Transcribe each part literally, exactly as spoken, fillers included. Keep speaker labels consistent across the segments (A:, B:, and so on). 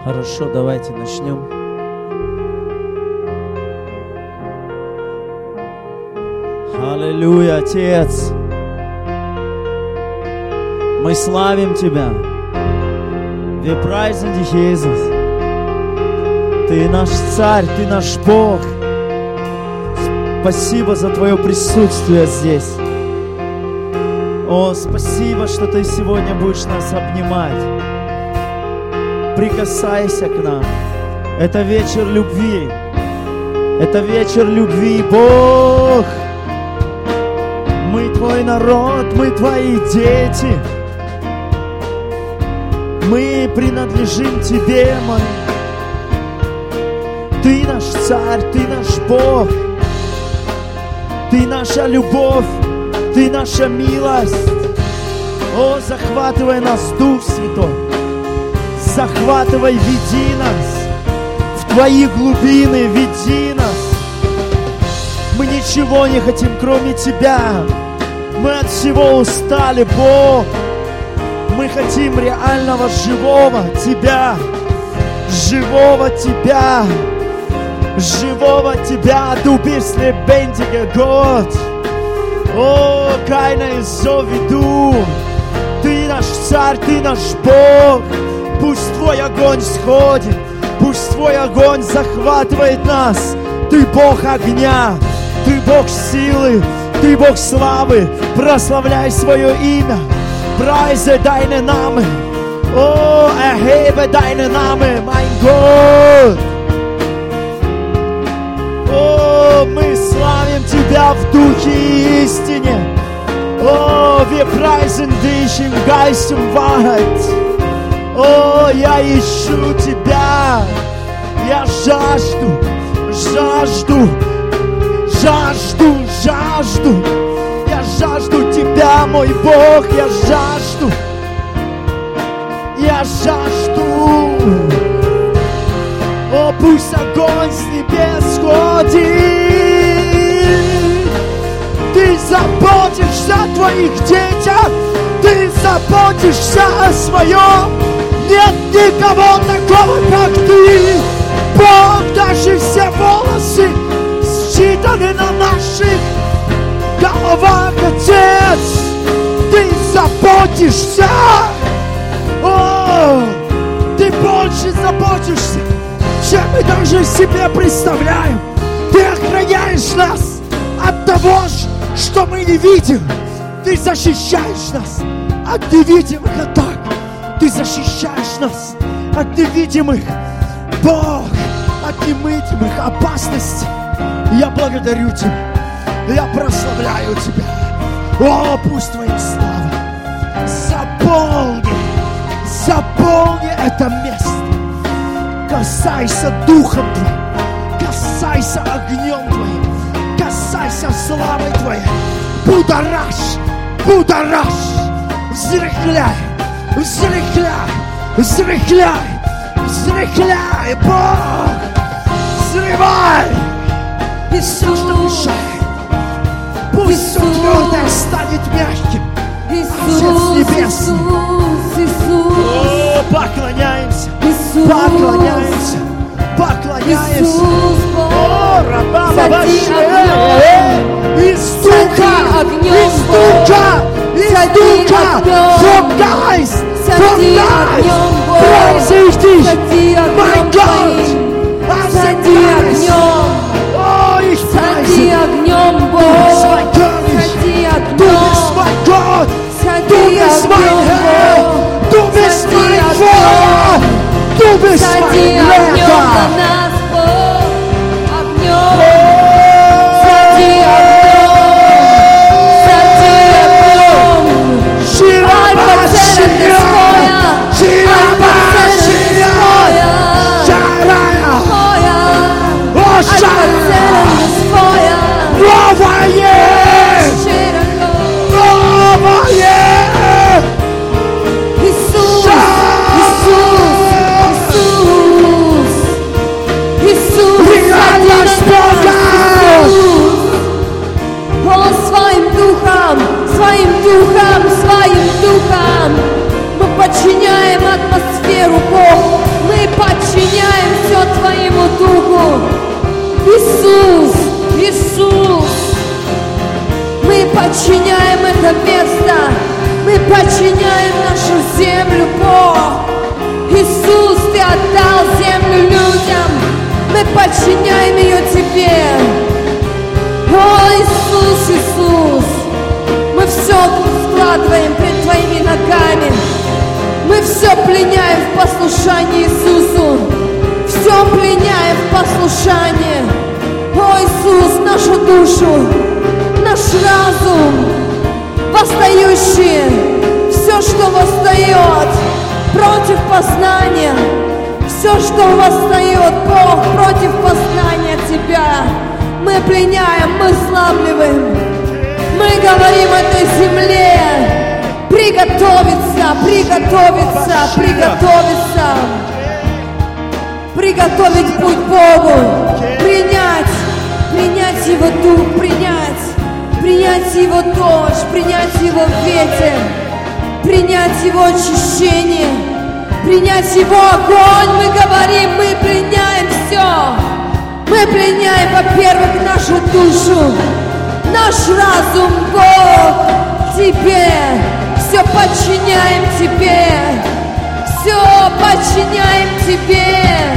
A: Хорошо, давайте начнем. Аллилуйя, Отец. Мы славим Тебя. Wir preisen dich, Jesus. Ты наш Царь, Ты наш Бог. Спасибо за Твое присутствие здесь. О, спасибо, что Ты сегодня будешь нас обнимать. Прикасайся к нам. Это вечер любви. Это вечер любви, Бог. Мы Твой народ, мы Твои дети. Мы принадлежим Тебе, мой. Ты наш Царь, Ты наш Бог. Ты наша любовь, Ты наша милость. О, захватывай нас, Дух Святой. Захватывай, веди нас в Твои глубины, веди нас. Мы ничего не хотим, кроме Тебя. Мы от всего устали, Бог. Мы хотим реального, живого Тебя. Живого Тебя. Живого Тебя. Du bist lebendiger Gott. О, keiner ist so wie du. Ты наш Царь, Ты наш Бог. Пусть Твой огонь сходит. Пусть Твой огонь захватывает нас. Ты Бог огня. Ты Бог силы. Ты Бог славы. Прославляй свое имя. Preise deine Namen. Oh, erhebe deine Namen, mein Gott. Oh, мы славим Тебя в духе и истине. Oh, wir preisen dich im Geist und Wahrheit. Oh, я ищу Тебя. Я жажду, жажду, жажду, жажду. Я жажду Тебя, мой Бог, я жажду. Я жажду. О, пусть огонь с небес сходит. Ты заботишься о Твоих детях. Ты заботишься о своем. Нет никого такого, как Ты. Бог, даже все волосы считаны на наших головах, Отец. Ты заботишься. О, Ты больше заботишься, чем мы даже себе представляем. Ты охраняешь нас от того, что мы не видим. Ты защищаешь нас от невидимых атак. Ты защищаешь нас от невидимых, Бог, от немыслимых опасностей. Я благодарю Тебя. Я прославляю Тебя. О, пусть Твоя слава заполни, заполни это место. Касайся Духом Твоим, касайся огнем Твоим, касайся славой Твоей. Будоражь, будоражь, взрыхляй, взрыхляй, взрыхляй, взрыхляй, Бог, взрывай. И все, что мешает, пусть все твердое станет мягким. Отец Небесный. О, поклоняемся, поклоняемся, поклоняемся. О, раба-баба-ше. Из духа, из духа, из духа. From Geist, from Geist. Preise ich dich, mein Gott.
B: Сади огнем.
A: О, ich preise
B: Сади огнем, Бог.
A: Du bist mein König.
B: Сади огнем.
A: Du bist mein Gott. Du
B: Сади
A: bist mein
B: огнем,
A: Herr.
B: Бог.
A: Du bist
B: Сади
A: mein
B: огнем.
A: Feuer. Du bist
B: Сади
A: mein
B: огнем
A: Retter.
B: на нас, Бог. Огнем. Сади огнем. Сади огнем. Ай, поцелуй своя. Ай, поцелуй своя. Своя. Ай, поцелуй своя.
A: Новое! Новое!
B: Иисус, Иисус, Иисус. все пленяем в послушании Иисусу. Все пленяем в послушании. О, Иисус, нашу душу, наш разум, восстающий, все, что восстает против познания, все, что восстает, Бог, против познания Тебя, мы пленяем, мы славливаем. Мы говорим этой земле приготовиться, приготовиться, приготовиться, приготовить путь Богу, принять, принять Его Дух, принять, принять Его дождь, принять Его ветер, принять Его очищение, принять Его огонь. Мы говорим, мы пленяем все. Мы пленяем, во-первых, нашу душу, наш разум, Бог, Тебе. Все подчиняем Тебе. Все подчиняем Тебе.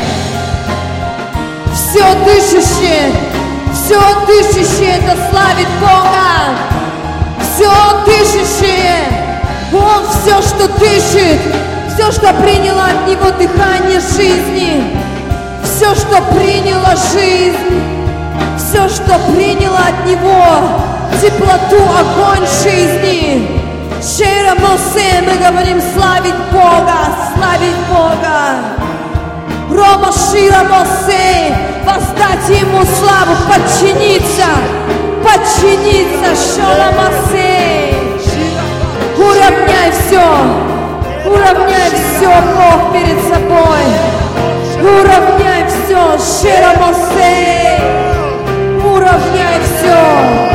B: Все дышащее, все дышащее, это славит Бога. Все дышащее, Он все, что дышит, все, что приняло от Него дыхание жизни, все, что приняло жизнь, все, что приняло от Него теплоту, огонь жизни. Шера Мосе, мы говорим славить Бога, славить Бога. Рома Шира Мосе, воздать Ему славу, подчиниться, подчиниться. Шора Мосе, уравняй все, уравняй все, Бог, перед собой. Уравняй все, Шера Мосе, уравняй все.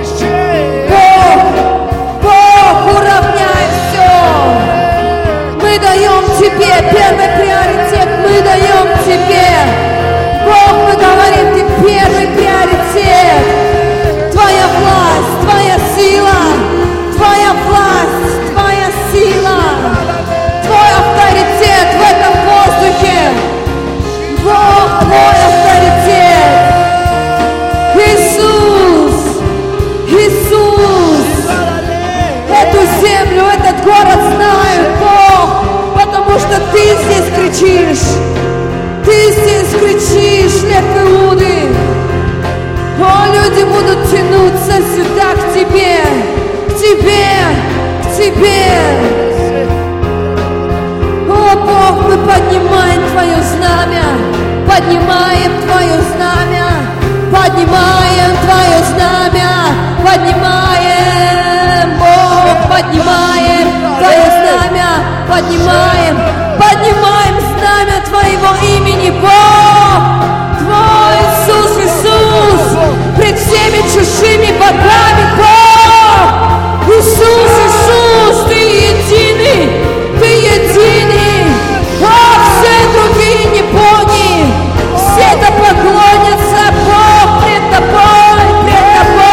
B: Уравняй все. Мы даем Тебе первый приоритет, мы даем Тебе. Бог, мы говорим, Ты первый приоритет. Твоя власть, Твоя сила, Твоя власть, Твоя сила, Твой авторитет в этом воздухе. Бог, Твой авторитет. Иисус, Иисус. Эту землю, этот город знают, Бог, потому что Ты здесь кричишь. Ты здесь кричишь, лев Иуды. О, люди будут тянуться сюда, к Тебе, к Тебе, к Тебе. О, Бог, мы поднимаем Твое знамя, поднимаем Твое знамя, поднимаем Твое знамя, поднимаем, Бог, поднимаем Твое знамя, поднимаем, поднимаем знамя Твоего имени, Бог, Твой Иисус, Иисус, пред всеми чужими богами, Бог, Иисус, Иисус, Ты единый, Ты единый, о, все другие не боги, все это поклонятся, Бог, пред Тобой, пред Тобой.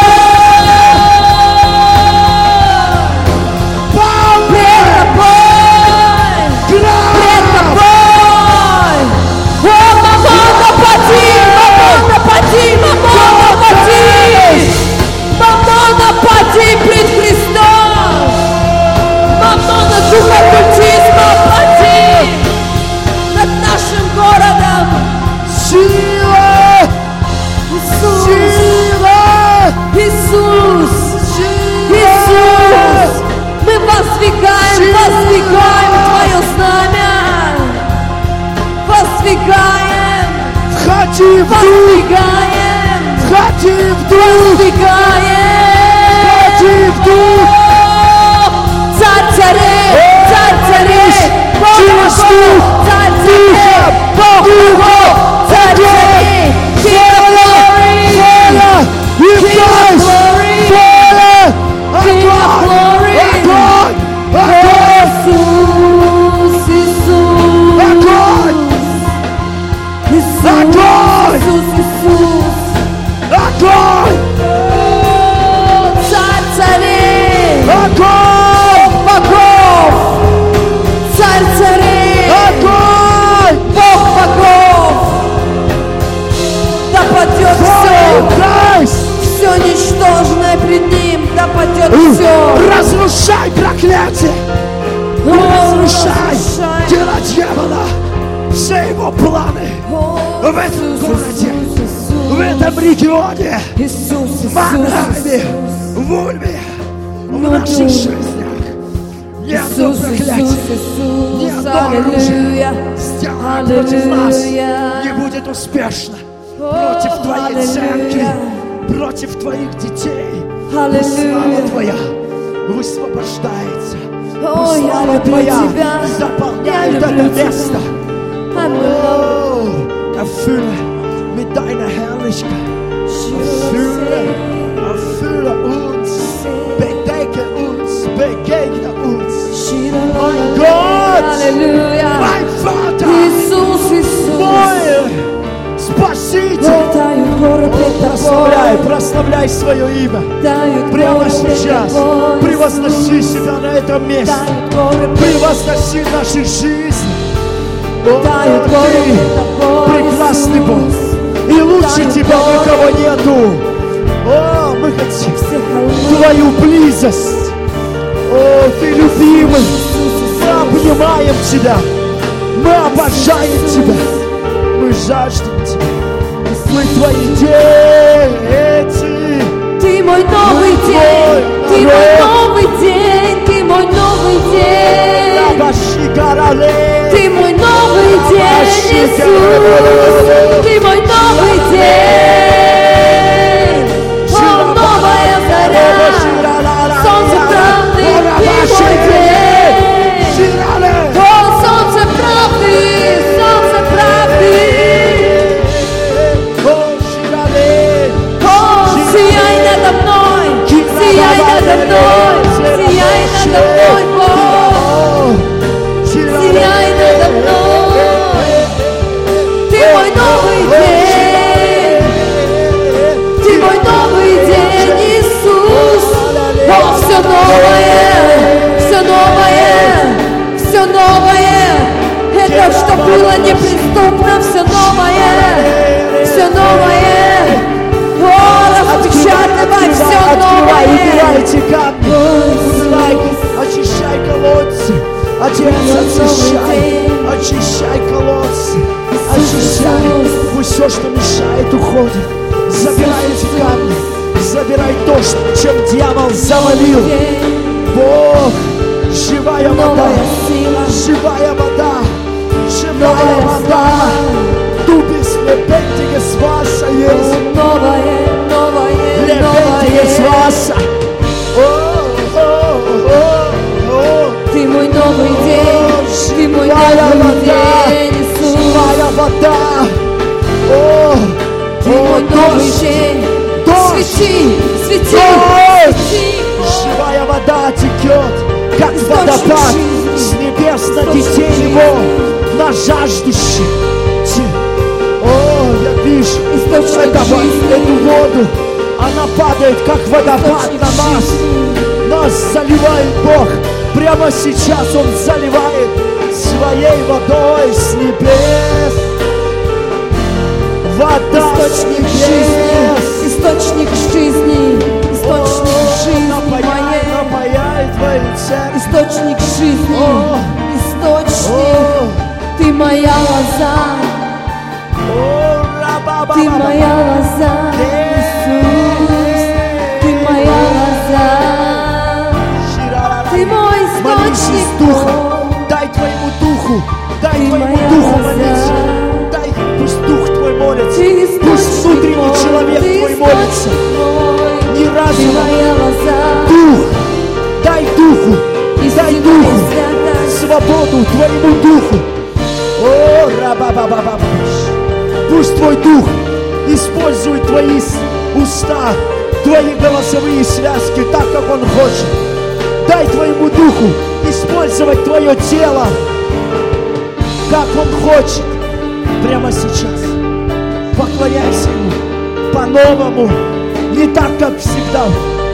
B: Напади, мамон, напади! Мамон, напади пред Христом! Мамон, дух оккультизма, напади над нашим городом! Сила! Иисус! Сила! Иисус! Иисус! Мы воздвигаем, воздвигаем Твое знамя! Воздвигаем!
A: Входи в дух!
B: Воздвигаем!
A: Входи в дух!
B: Воздвигаем!
A: Входи в дух!
B: Царь царей! Царь царей! Бог богов! Царь царей! Бог богов! Царь царей! King of glory! King of glory! King of glory! Иисус! Иисус! Иисус!
A: Огонь!
B: Иисус! Иисус!
A: Огонь!
B: О, Царь царей!
A: Огонь!
B: Бог богов! Царь царей!
A: Огонь!
B: Бог богов! Да падет все! Все ничтожное пред Ним! Да падет все!
A: Разрушай проклятие! разрушай дела дьявола, все его планы в этом городе, в этом регионе, в Маннхайме, в Ульме, в наших жизнях. Ни одно проклятие, ни одно оружие, сделанное против нас, не будет успешно против Твоей церкви, против Твоих детей. Слава Твоя высвобождается. Слава Твоя заполняет это место. Erfülle mit deiner Herrlichkeit. Erfülle, erfülle uns, bedecke uns, begegne uns. Mein Gott, mein Vater, мой Спаситель. Прославляй, прославляй свое имя. Прямо сейчас превозноси себя на этом месте. Превозноси наши жизни. О, Ты прекрасный Бог, и лучше Тебя никого нету. О, мы хотим Твою близость. О, Ты любимый, мы обнимаем Тебя, мы обожаем Тебя, мы жаждем Тебя, мы Твои дети.
B: Ты мой новый день, Ты мой новый день, Ты мой новый день. Ты мой новый день, Иисус, Ты мой новый день. О, новая заря, солнце правды, Ты мой день. О, солнце правды, солнце правды. О, сияй надо мной, сияй надо мной, сияй надо мной, Бог. Сияй надо мной. Ты мой новый день. Ты мой новый день, Иисус. О, все новое, все новое, все новое. Это что было неприступно, все новое, все новое. О, распечатывай все новое.
A: Убирайте камни, убирай, очищай колодцы. Отец, очищай, очищай колодцы, очищай, пусть все, что мешает, уходит. Забирай эти камни, забирай то, чем дьявол завалил. Бог, живая вода, живая вода, живая вода. Дубис лепентигес васа есть.
B: Новое, новое,
A: Лепентигес васа.
B: Ты мой новый день, Ты мой новый день, Иисус.
A: Живая вода. О,
B: Ты мой новый день. Свети, свети, свети.
A: Живая вода текет, как водопад с небес на детей Его, на жаждущих. О, я вижу эту, эту воду, она падает, как водопад на нас. Нас заливает Бог. Прямо сейчас Он заливает своей водой с небес. Вода
B: источник жизни, источник жизни, источник жизни моей.
A: Напояй твою церковь.
B: Источник жизни, источник. Ты моя лоза, Ты моя лоза, Иисус. Ты моя лоза. Ты мой источник,
A: Духа. Дай Твоему Духу, дай
B: Ты
A: Твоему
B: моя
A: Духу
B: лоза.
A: молиться. Дай, пусть Дух Твой молится.
B: Ты
A: Пусть внутренний
B: мой,
A: человек
B: Ты
A: Твой молится.
B: мой.
A: Не
B: Ты
A: разум,
B: моя лоза.
A: Дух. Дай Духу, дай
B: Истинная
A: Духу
B: святость.
A: свободу Твоему Духу. О, раба-ба-ба-ба. Пусть Твой Дух использует Твои уста, Твои голосовые связки так, как Он хочет. Дай Твоему Духу использовать Твое тело, как Он хочет. Прямо сейчас поклоняйся Ему по-новому, не так, как всегда.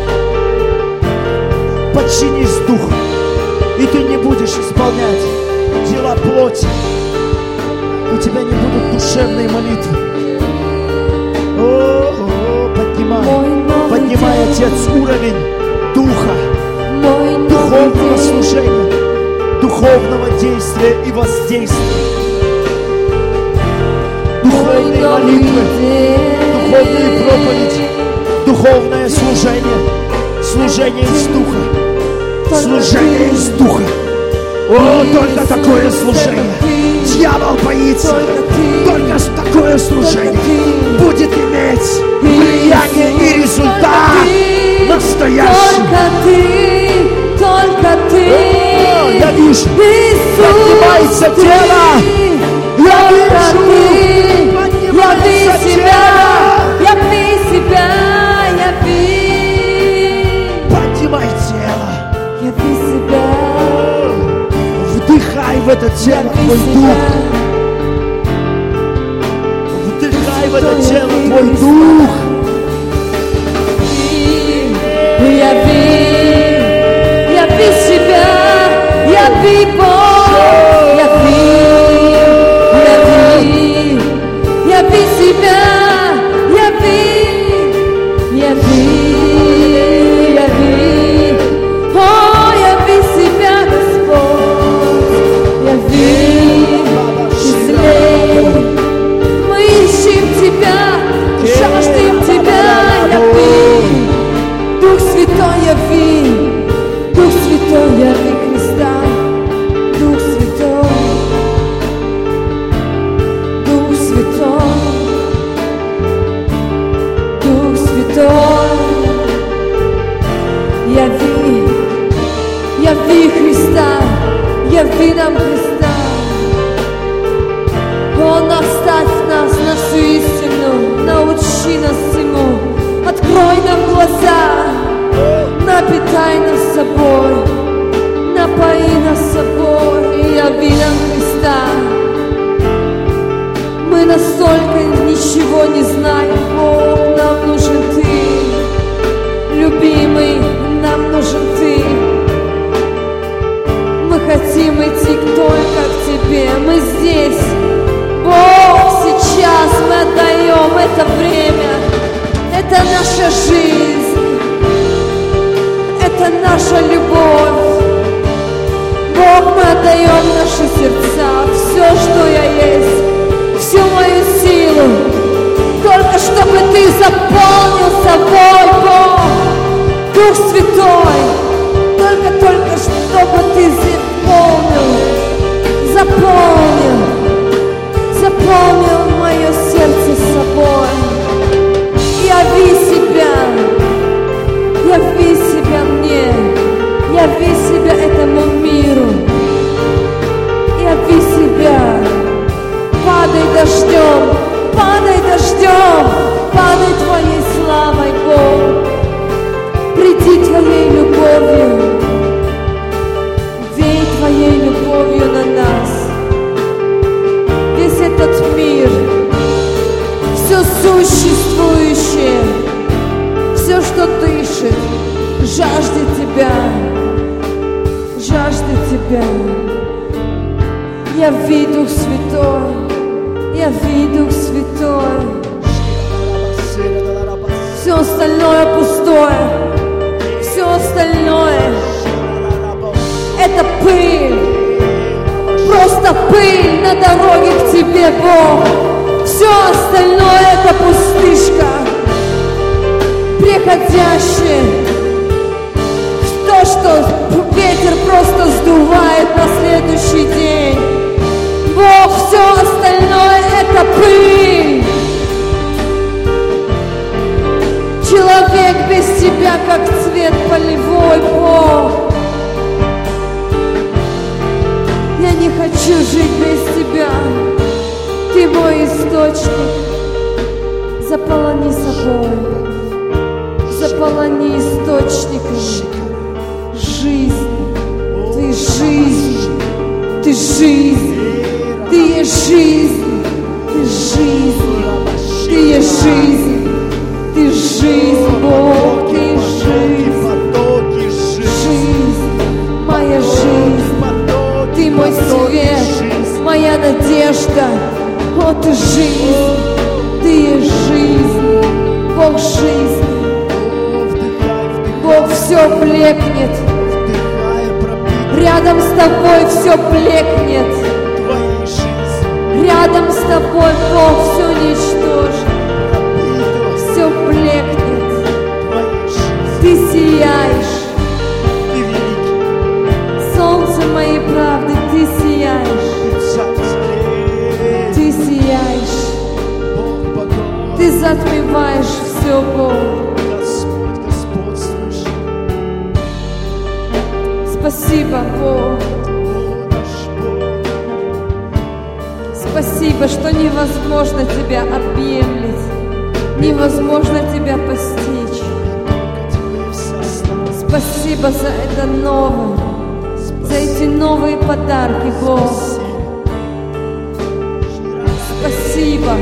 A: Подчинись Духу, и ты не будешь исполнять дела плоти. У тебя не будут душевные молитвы. О, поднимай, поднимай, Отец, уровень Духа, духовного служения. духовного действия и воздействия. Духовные молитвы, духовные проповеди, духовное служение, служение из Духа, служение из Духа. О, только такое служение. Дьявол боится. Только такое служение будет иметь влияние и результат настоящий.
B: Только ты, только ты.
A: О, я вижу,
B: Иисус,
A: поднимается тело. Я вижу,
B: поднимается тело. Яви себя, яви.
A: Поднимай тело.
B: Яви себя.
A: Вдыхай в это тело Твой Дух. Вдыхай в это тело Твой Дух.
B: Яви, яви себя, яви Бог, яви, яви, яви себя, яви, яви, яви, о, яви себя, Господь, яви, излей, мы ищем Тебя, жаждем Тебя, яви. Дух Святой, яви, Дух Святой, яви Христа, Дух Святой, Дух Святой, Дух Святой, яви, яви Христа, яви нам Христа. О, наставь нас на всю истину, научи нас всему, открой нам глаза, напитай нас собой, напои нас собой и яви нам Христа. Мы настолько ничего не знаем, Бог, нам нужен Ты, любимый, нам нужен Ты. Мы хотим идти только к Тебе, мы здесь, Бог, сейчас мы отдаем это время. Это наша жизнь, это наша любовь. Бог, мы отдаем наши сердца, все, что я есть, всю мою силу, только чтобы Ты заполнил собой, Бог, Дух Святой, только, только чтобы Ты заполнил, заполнил, заполнил мое сердце собой. Яви себя, яви себя мне, яви себя этому миру, яви себя, падай дождем, падай дождем, падай Твоей славой, Бог, приди Твоей любовью, вей Твоей любовью на нас, весь этот мир, все существующее, все, что дышит, жаждет Тебя, жаждет Тебя. Яви, Дух Святой, яви, Дух Святой. Все остальное пустое, все остальное это пыль, просто пыль на дороге к Тебе, Бог. Все остальное это пустышка, приходящее, то, что ветер просто сдувает на следующий день. Бог, все остальное это пыль. Человек без Тебя, как цвет полевой, Бог. Я не хочу жить без Тебя. Ты мой источник. Заполони собой. Заполони источниками. Жизнь. Ты жизнь. Ты жизнь. Ты есть жизнь. Ты жизнь. Ты есть жизнь. Ты жизнь, Бог, Ты жизнь. Жизнь. Моя жизнь. Ты мой свет. Моя надежда. О, Ты жизнь. Ты есть жизнь. Бог жизнь. Бог все блекнет. Рядом с тобой все блекнет. Рядом с тобой, Бог, все уничтожит, все блекнет. Ты сияешь, солнце моей правды, ты сияешь, ты сияешь, ты затмеваешь все, Бог. Спасибо, Бог. Спасибо, что невозможно Тебя объемлить, невозможно Тебя постичь. Спасибо за это новое, за эти новые подарки, Бог. Спасибо.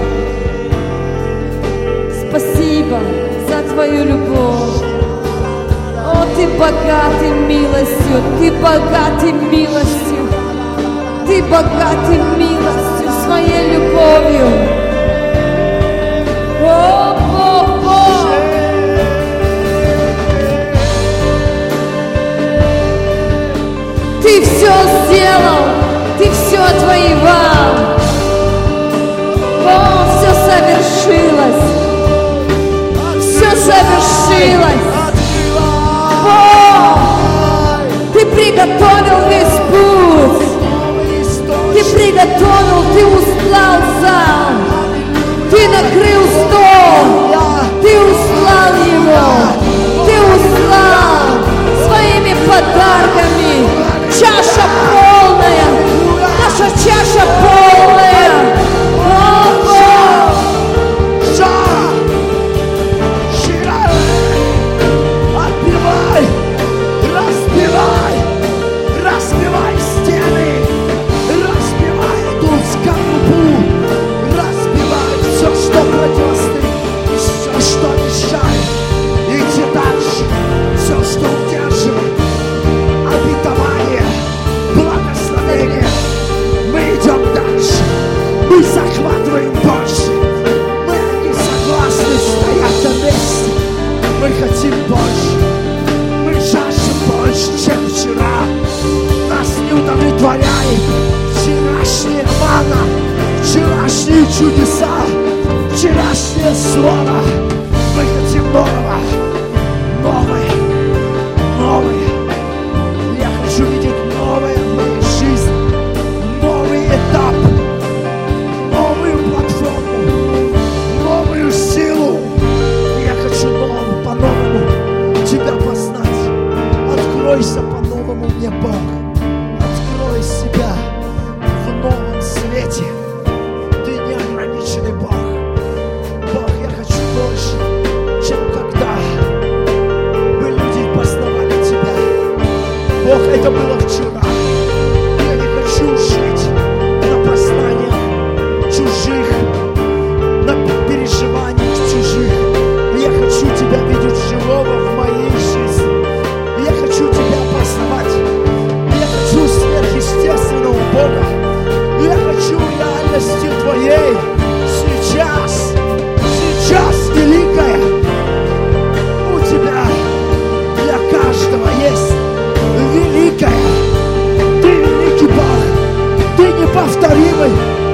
B: Спасибо за Твою любовь. О, Ты богатый милостью, Ты богатый милостью, Ты богатый милостью, своей любовью. О, Бог, Бог! Ты все сделал, Ты все отвоевал. О, все совершилось, все совершилось. Бог, Ты приготовил весь путь, Ты приготовил, Ты устлал зал, Ты накрыл стол, Ты услал его, Ты услал своими подарками. Чаша полная, наша чаша полная. О, Бог!
A: Отбивай, разбивай, разбивай стены, разбивай эту скорлупу, разбивай все, что противостоит, все, что мешает. Иди дальше, все, что удерживает обетование, благословение. Мы идем дальше, мы захватываем больше. Мы не согласны стоять на месте, мы хотим больше. Мы жаждем больше, чем вчера. Нас не удовлетворяет вчерашняя мана, вчерашние чудеса, вчерашнее слово. Мы хотим нового, новое, новое. Я хочу видеть новое в моей жизни, новый этап, новую платформу, новую силу. Я хочу новому, по-новому Тебя познать. Откройся по-новому мне, Бог. Открой себя в новом свете. Ты неограниченный Бог. Бог, я хочу больше, чем когда мы, люди, познавали Тебя. Бог, это было вчера. Я не хочу жить на познаниях чужих, на переживаниях чужих. Я хочу Тебя видеть живого в моей жизни. Я хочу Тебя познавать. Я хочу сверхъестественного Бога. Я хочу реальности Твоей. Сейчас, сейчас великая у Тебя для каждого есть. Великая. Ты великий Бог. Ты неповторимый.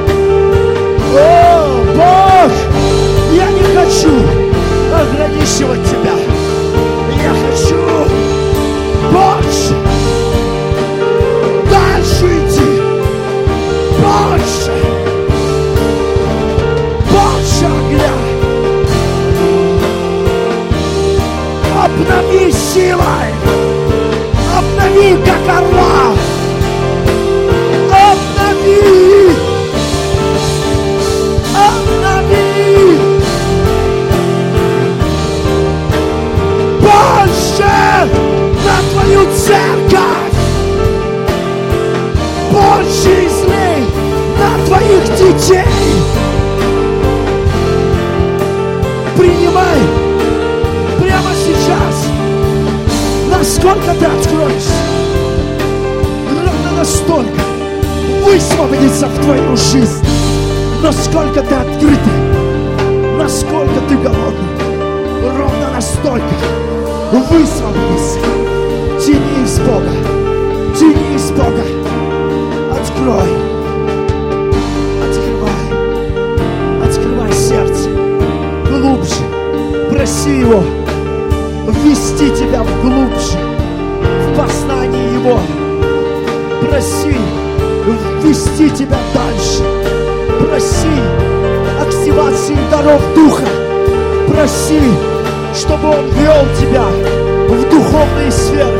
A: О, Бог! Я не хочу ограничивать Тебя. Я хочу больше, дальше идти, больше, больше огня. Обнови силой, обнови, как орла, обнови, обнови. Больше на Твою церковь, больше излей на Твоих детей. Принимай прямо сейчас, насколько Ты откроешься, ровно настолько высвободится в Твою жизнь, насколько Ты открытый, насколько Ты голодный, ровно настолько высвободись. Тяни из Бога, тяни из Бога. Открой. Открывай. Открывай сердце. Глубже. Проси Его ввести тебя глубже в познание Его. Проси ввести тебя дальше. Проси активации даров Духа. Проси, чтобы Он вел тебя в духовные сферы.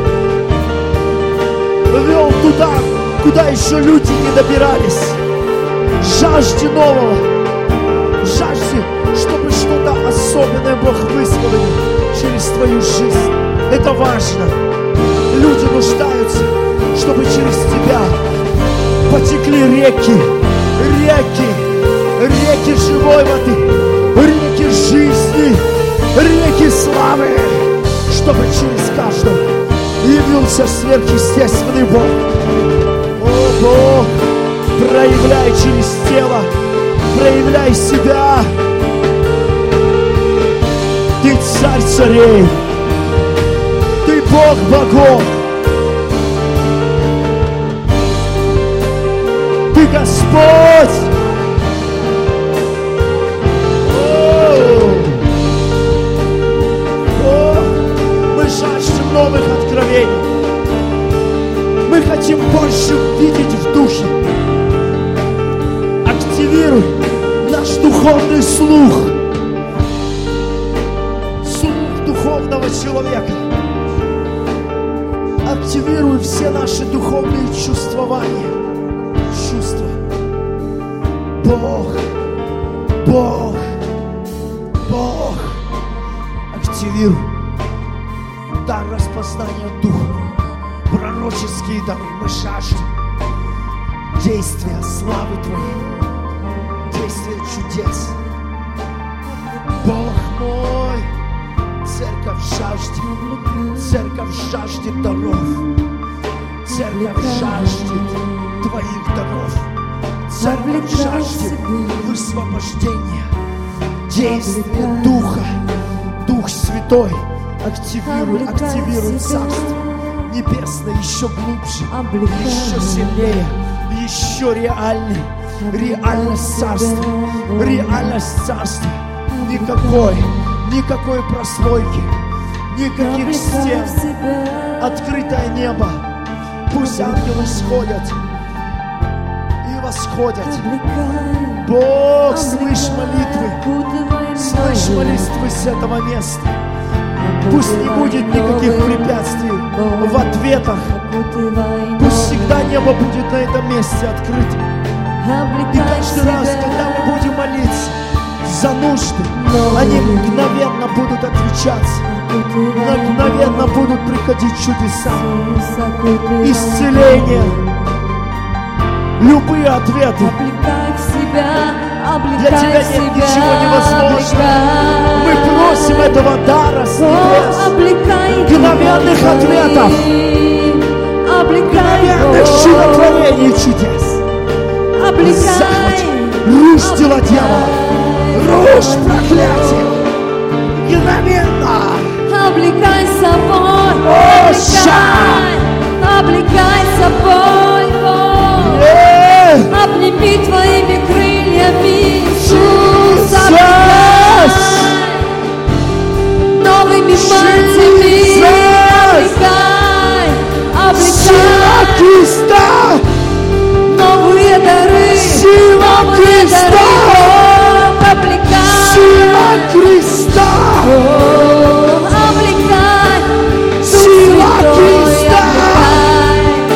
A: Вел туда, куда еще люди не добирались. Жажди нового. Жажди, чтобы что-то особенное Бог высвободил через твою жизнь. Это важно. Люди нуждаются, чтобы через тебя потекли реки, реки, реки живой воды, реки жизни, реки славы, чтобы через каждого явился сверхъестественный Бог. О, Бог, проявляй через тело, проявляй себя. Ты царь царей, ты Бог богов, ты Господь. О, о, мы жаждем новых откровений. Мы хотим больше видеть в духе. Активируй наш духовный слух. Слух духовного человека. Активируй все наши духовные чувствования. Чувства. Бог, Бог, Бог. Активируй дар распознания духа. Пророческие дары. Мы жаждем действия славы Твоей, действия чудес. Бог мой, церковь жаждет, церковь жаждет даров, церковь жаждет Твоих даров, церковь жаждет высвобождения, действия Духа. Дух Святой, активируй, активируй Царство Небесное еще глубже, еще сильнее, еще реальнее. Реальность Царства, реальность Царства. Никакой, никакой прослойки, никаких стен. Открытое небо. Пусть ангелы сходят и восходят. Бог, слышь молитвы, слышь молитвы с этого места. Пусть не будет никаких препятствий в ответах. Пусть всегда небо будет на этом месте открыто. И каждый раз, когда мы будем молиться за нужды, они мгновенно будут отвечаться. Мгновенно будут приходить чудеса, исцеление, любые ответы. Для Тебя нет ничего невозможного. Мы просим этого дара с небес, мгновенных ответов, мгновенных чудотворений и чудес. Захвати, рушь дела дьявола, рушь проклятие, мгновенно.
B: Облекай собой, облекай, облекай собой, Бог. Yeah. Обними Твоими крыльями, Иисус, облекай. Новыми пальцами, облекай, облекай.
A: Сила Христа,
B: новые дары,
A: сила
B: новые
A: Христа,
B: дары, облекай.
A: Сила Христа.
B: Облекай,
A: Сила Христа!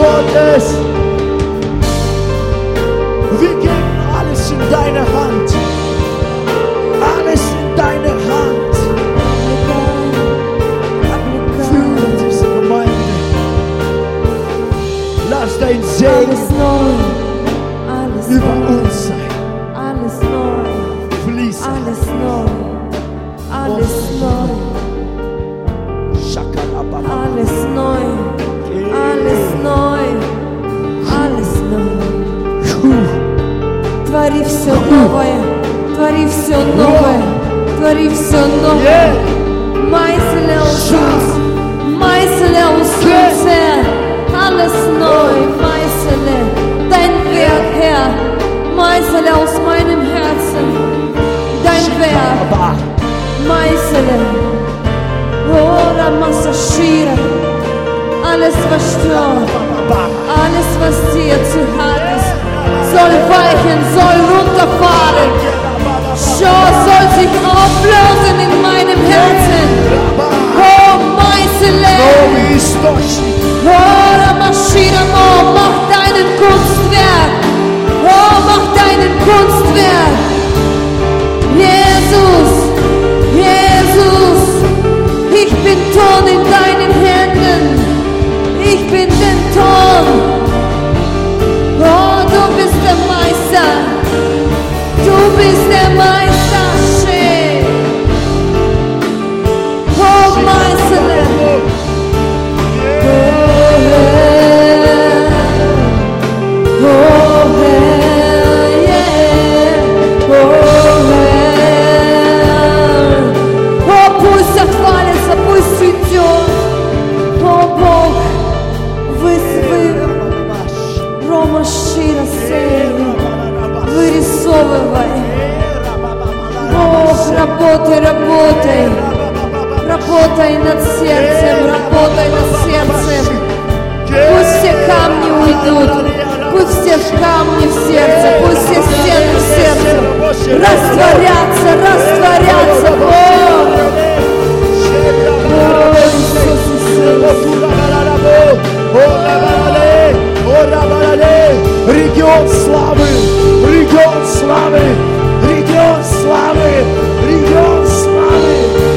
A: Gottes. Wir geben alles in deine Hand. Alles in deine Hand. Führe diese Gemeinde. Lass dein Segen über uns sein.
B: Alles neu.
A: Fließen.
B: Alles neu. Alles neu. Alles neu. Alles neu. Alles neu. Твори все новое. Твори все новое. Твори все новое. Майселя Иисус. Майселя Иисус. Alles neu. Meißele dein Werk, Herr. Meißele aus meinem Herzen dein Werk. Meißele. Ora Masashira. Alles was stört, alles was dir zu hart ist, soll weichen, soll runterfahren. Schau soll sich auflösen in meinem Herzen. Oh Meißele. Ora Mashira, oh, mach deinen Kunstwerk. Oh, mach deinen Kunstwerk. Jesus, Jesus, ich bin Ton in deinen Händen. Ich bin den Ton. Oh, du bist der Meister. Du bist der Meister. Schön. Oh, Meister. Вырисовывай. Бог, работай, работай. Работай над сердцем, работай над сердцем. Пусть все камни уйдут. Пусть все камни в сердце, пусть все стены в сердце растворятся, растворятся. Бог. О, Иисус, Иисус.
A: Регион славы, регион славы, регион славы, регион славы.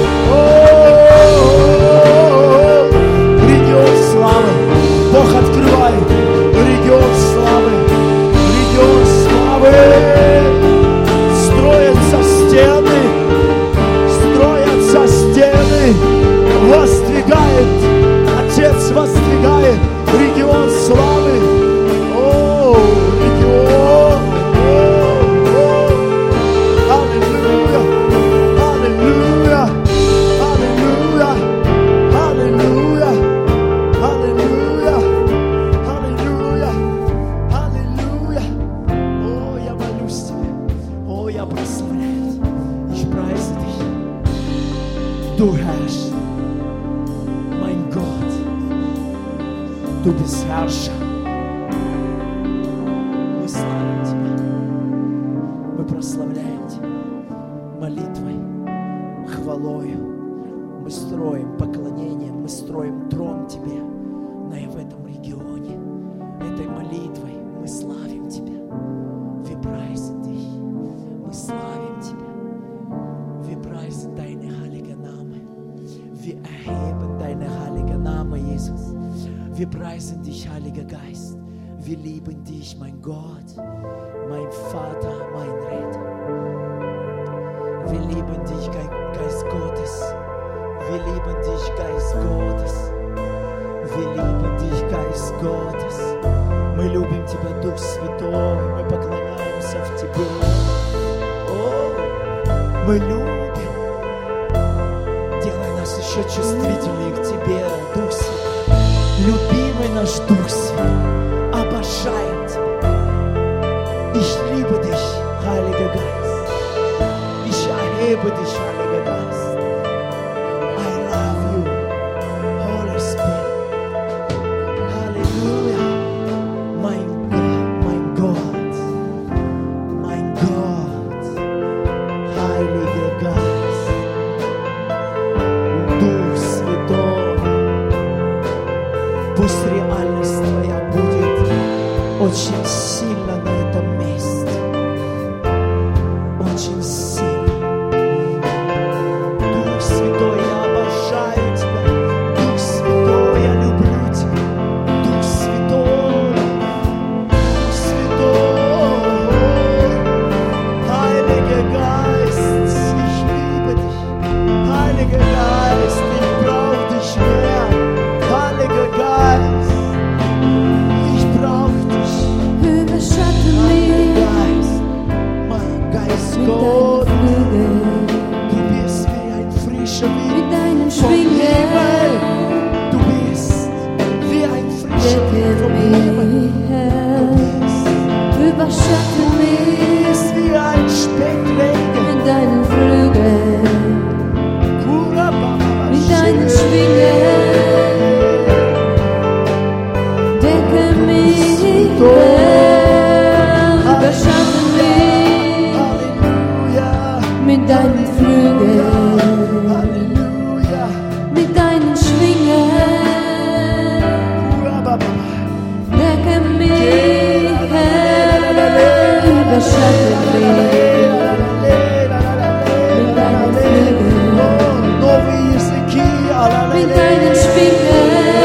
A: О-о-о-о-о. Регион славы. Бог открывает. Регион славы, регион славы. Строятся стены, строятся стены. Воздвигает, Отец воздвигает регион славы. Du herrschst, mein Gott, du bist Herrscher. Мы славим Тебя, мы прославляем Тебя молитвой, хвалою. Мы строим поклонение, мы строим трон Тебе в этом регионе. Этой молитвой мы славим Тебя. Wir preisen dich, мы славим Тебя. Wir preisen deine heilige Name. Wir erheben deine heilige Name, Jesus. Wir preisen dich, Heiliger Geist. Wir lieben dich, mein Gott, mein Vater, mein Retter. Wir lieben dich, Geist Gottes. Wir lieben dich, Geist Gottes. Wir lieben dich, Geist Gottes. Мы любим Тебя, Дух Святой. Мы поклоняемся в Тебе. О, мы любим. Делай нас еще чувствительнее к Тебе, Дух Святой. Любимый наш Дух Святой. Обожаем Тебя. Ich liebe dich, Heiliger Geist. Ich erhebe dich, Heiliger Geist. I love you, Holy Spirit. Halleluja. Mein Gott, mein Gott, mein Gott, Heiliger Geist. Дух Святой. Пусть реально деятельность Твоя будет очень сильно на этом месте. Очень сильно. Дух Святой, я обожаю Тебя. Дух Святой, я люблю Тебя. Дух Святой, Дух Святой. Heiliger Geist, ich liebe dich. Heiliger Geist, ich brauche dich mehr. Heiliger Geist, ich brauche dich.
B: Überschatte mich
A: Geist, mein Geist
B: mit
A: Gott,
B: deinen Flügeln,
A: du bist wie ein frischer
B: mit
A: Wind
B: deinen
A: vom Himmel.
B: Schwingen.
A: Du bist wie ein frischer Wind
B: Decke
A: vom Himmel.
B: mich,
A: Du
B: Herr,
A: bist,
B: überschatte
A: du
B: mich
A: bist wie ein Speckregen.
B: mit deinen Flügeln, mit deinen Schwingen. Decke mich, Herr, überschatte mich
A: Halleluja.
B: mit deinen Flügeln,
A: Halleluja.
B: mit deinen Schwingen. Decke mich, Herr, überschatte mich mit deinen Flügeln,
A: Новые языки.
B: mit deinen Schwingen.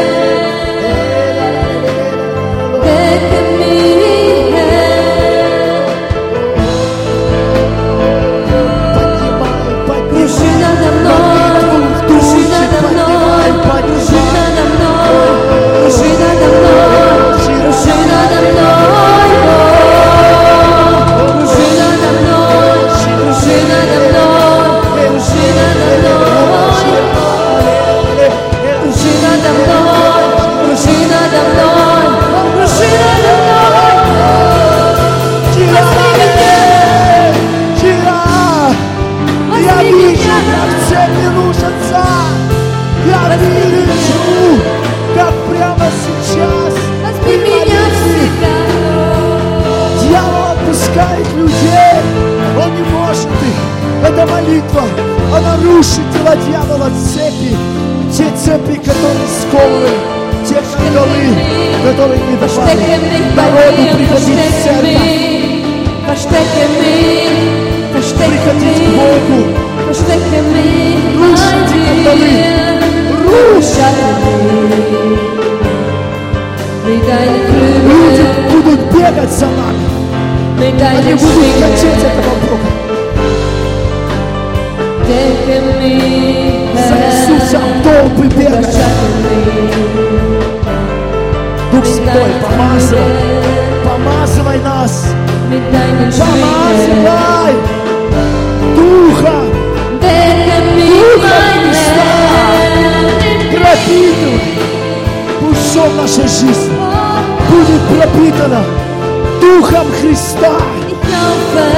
B: Decke mich, Herr, кружи надо мной, кружи надо мной, кружи надо мной, кружи надо мной, кружи надо мной, кружи надо мной, кружи надо мной, кружи надо мной, кружи надо мной, кружи надо мной, кружи надо мной.
A: Я вижу, как цепи рушатся. Я вижу, как прямо сейчас
B: Возьми меня в себя.
A: дьявол отпускает людей. Он не может их. Эта молитва, она рушит дела дьявола, цепи. Те цепи, которые сковывают, те кандалы, которые не давали народу приходить в церковь,
B: Verstecke mich, verstecke
A: приходить к
B: mich,
A: Богу.
B: verstecke mich bei
A: Рушите кандалы.
B: dir. Überschatte mich mit deinen
A: Люди
B: Flügeln,
A: будут бегать за нами.
B: mit
A: Они
B: deinen
A: будут хотеть
B: Schwingen.
A: этого Бога.
B: Decke mich,
A: За Иисусом толпы бегать.
B: überschatte mich
A: Дух
B: mit
A: Святой,
B: deinen
A: помазывай,
B: Flügeln,
A: помазывай нас.
B: mit deinen Schwingen.
A: Помазывай Духа,
B: Decke mich, mein Herr,
A: пропитывай. Пусть все в нашей жизни будет пропитано Духом Христа.
B: ich laufe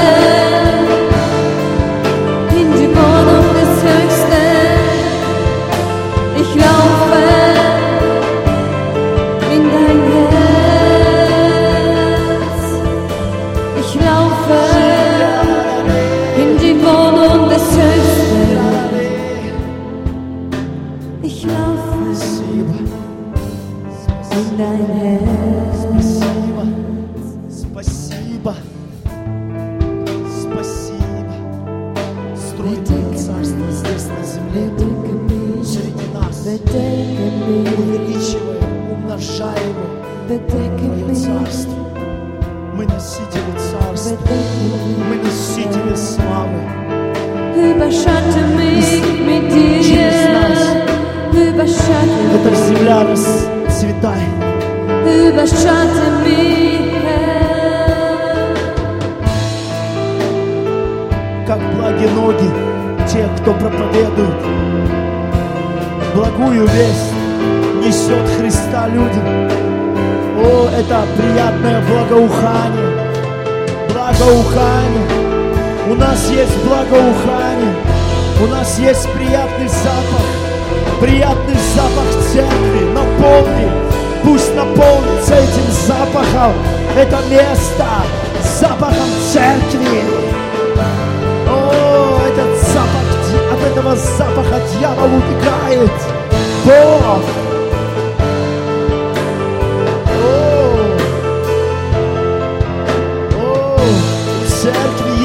B: in die Wohnung des Höchsten. Ich laufe in dein Herz. Ich laufe in die Wohnung des Höchsten. Ich laufe in dein Herz.
A: Спасибо, спасибо, спасибо. Строй Твое царство здесь на земле, среди нас. Увеличивай, умножай его, Твое царство. Мы носители царства, мы носители славы.
B: Überschatte mich mit dir, überschatte
A: Эта земля расцветает.
B: überschatte mich, Herr.
A: Как благи ноги тех, кто проповедует благую весть, несет Христа людям. О, это приятное благоухание, благоухание. У нас есть благоухание, у нас есть приятный запах, приятный запах церкви. Наполни, пусть наполнится этим запахом это место, запахом церкви. О, этот запах, от этого запаха дьявол убегает. Бог,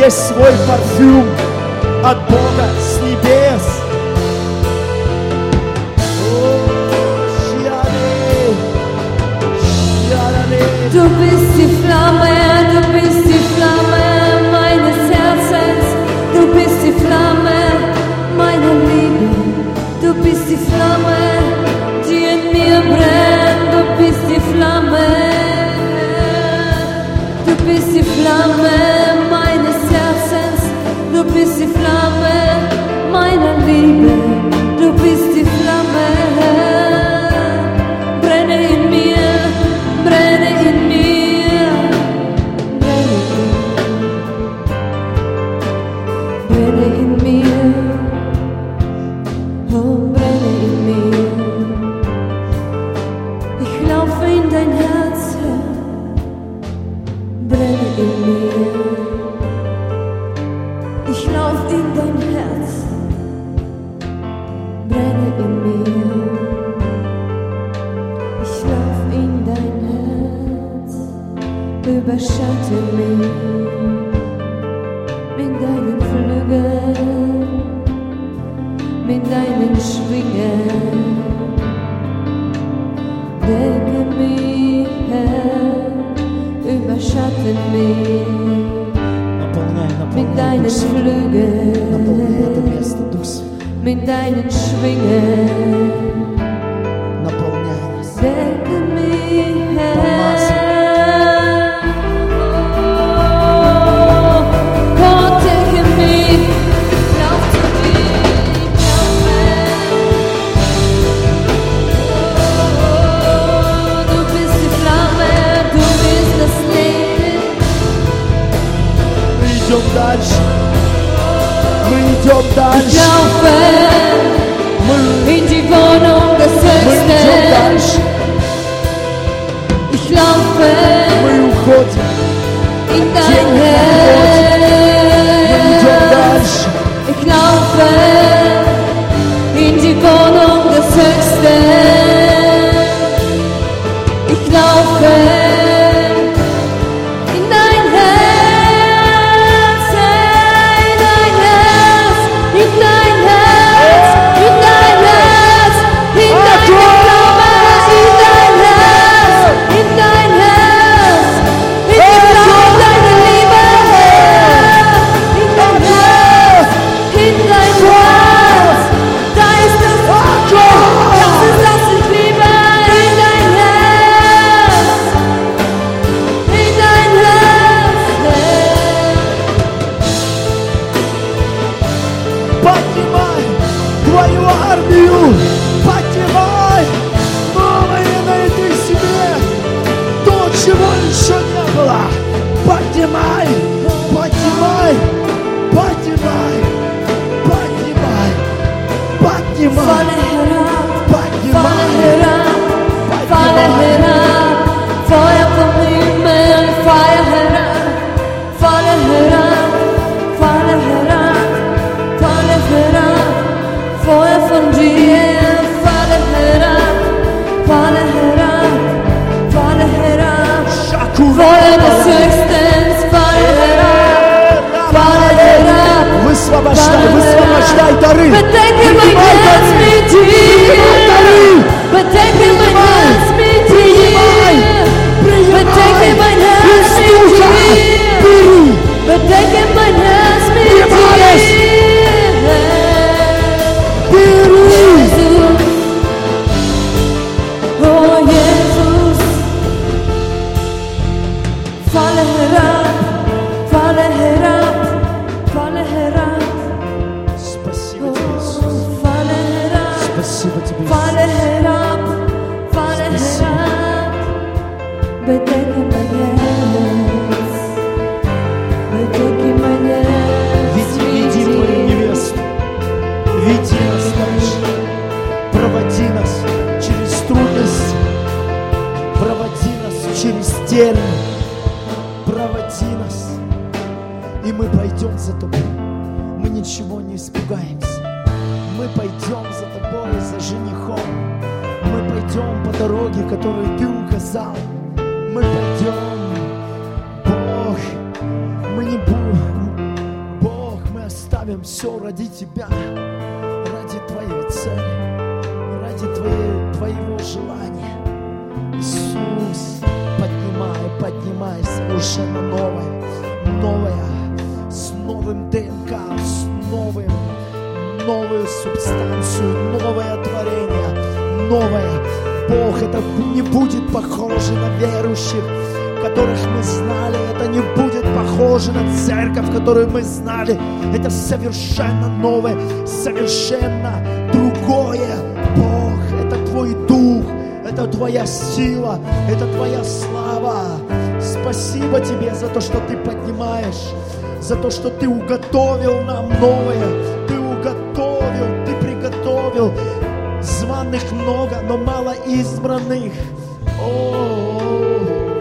A: есть свой парфюм от Бога с небес.
B: Du bist die Flamme, du bist die Flamme meines Herzens. Du bist die Flamme meiner Liebe. Du bist die Flamme, die in mir brennt. Du bist die Flamme. Du bist die Flamme meines Herzens. Du bist die Flamme meiner Liebe. Du bist die Flamme. Brenne in mir, brenne in mir, brenne in, brenne in mir, oh brenne in mir. Ich laufe in dein Herz, Herr, brenne in mir. Ich laufe in dein Herz, brenne in mir. Ich lauf in dein Herz, überschatte mich mit deinen Flügeln, mit deinen Schwingen. Decke mich, Herr, überschatte mich mit deinen Flügeln, mit deinen Schwingen. Decke mich, Herr. Oh, decke mich, lauf zu mir, oh, du bist die Flamme, du bist das Leben.
A: Мы идем дальше. Мы идем дальше.
B: Ich laufe in die Wohnung des Höchsten. Ich laufe in dein Herz. Ich laufe in die Wohnung des Höchsten. Ich laufe in dein Herz, in dein Herz, in dein Herz, in dein Herz, in deine Flamme, in dein Herz, in dein Herz, in die Flamme deiner Liebe, in dein Herz, in dein Herz, da ist das das ist das ich liebe, in dein Herz, in dein Herz.
A: Поднимай твою армию, поднимай новые найди себе то, чего еще не было. Поднимай, поднимай, поднимай, поднимай, поднимай,
B: Falle herab, falle
A: поднимай.
B: herab, falle herab, Feuer vom Himmel, Feuer herab, falle herab, falle herab, falle herab, Feuer von dir, falle herab, falle herab, falle herab, Feuer des Höchsten, falle herab, falle herab.
A: Высвобождай, высвобождай дары.
B: Bedecke mein Herz mit dir. Bedecke mein Herz mit dir. Bedecke mein Herz mit dir. Bedecke mein Herz mit dir. Jesus. Oh Jesus. Falle herab, falle herab, falle herab.
A: Спасибо тебе, Иисус.
B: Falle herab,
A: Спасибо тебе,
B: falle
A: Иисус.
B: herab, falle herab. Bedecke mein Herz, bedecke mein Herz.
A: Веди, веди твою невесту. Веди нас дальше. Проводи нас через трудности. Проводи нас через тернии. Проводи нас. И мы пойдем за тобой. Мы ничего не испугаемся. Мы пойдем за тобой, за женихом. Мы пойдем по дороге, которую ты указал. Мы пойдем, Бог. Мы не будем, все ради Тебя, ради Твоей цели, ради Твоей, Твоего желания. Иисус, поднимай, поднимай совершенно новое, новое, с новым ДНК, с новым, новую субстанцию, новое творение, новое. Бог, это не будет похоже на верующих, которых мы знали, это не будет похоже на церковь, которую мы знали. Это совершенно новое, совершенно другое. Бог, это Твой Дух, это Твоя сила, это Твоя слава. Спасибо Тебе за то, что Ты поднимаешь, за то, что Ты уготовил нам новое, Ты уготовил, Ты приготовил. Званых много, но мало избранных. О,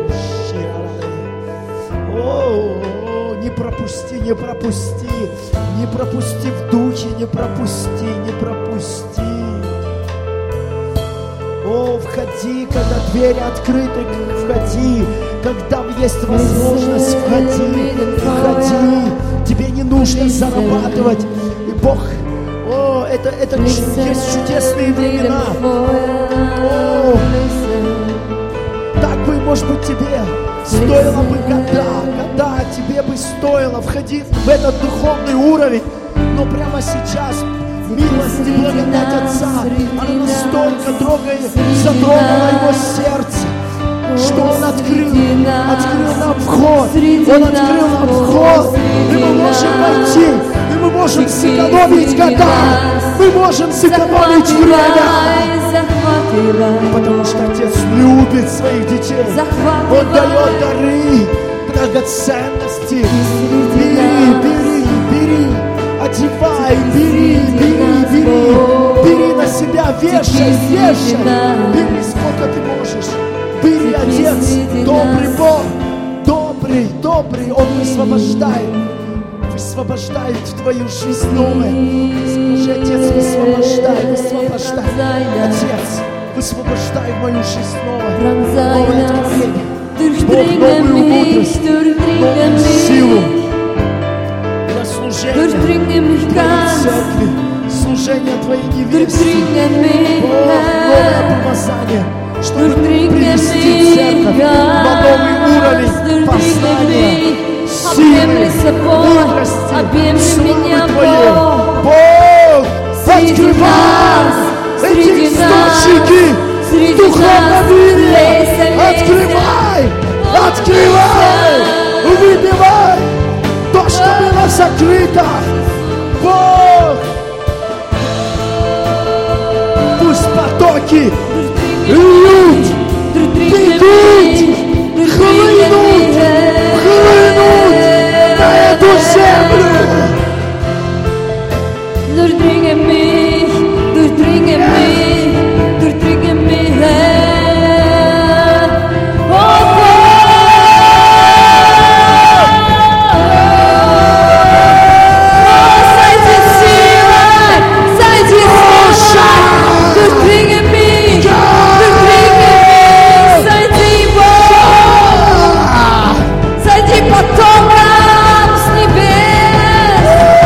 A: О, не пропусти, не пропусти, не пропусти в духе, не пропусти, не пропусти. О, входи, когда двери открыты, входи, когда есть возможность, входи, входи. Тебе не нужно зарабатывать, и Бог. О, это, это есть чудесные времена. О, так бы, может быть, тебе стоило бы года, года тебе бы стоило входить в этот духовный уровень. Но прямо сейчас милость и благодать Отца, она настолько трогает, затронула его сердце, что Он открыл, открыл нам вход. Он открыл нам вход, и мы можем войти. Мы можем сэкономить года, мы можем сэкономить время, потому что Отец любит своих детей. Он дает дары, драгоценности. Бери, бери, бери, одевай, бери, бери, бери, бери на себя, вешай, вешай, бери сколько ты можешь. Бери, Отец, добрый Бог, добрый, добрый, Он высвобождает. Высвобождает в твою жизнь новое. Скажи, Отец, высвобождай, высвобождай. Отец, высвобождай в мою жизнь новое. Новое творение. Бог, новую мудрость, новую силу для служения Твоей церкви, служения Твоей невесты. Бог, новое помазание, чтобы привести церковь на новый уровень познания, силы, мудрости, славы Твоей. Бог, открывай эти источники в духовном мире. Открывай, открывай, выбивай то, что было закрыто. Бог, пусть потоки льют, бегут, хлынут, хлынут на эту землю.
B: Durchdringe mich, durchdringe mich, durchdringe mich, Herr. Oh Gott, seid ihr Sila, seid ihr Sila, durchdringe mich, durchdringe mich, seid ihr Gott, seid ihr потоком с небес.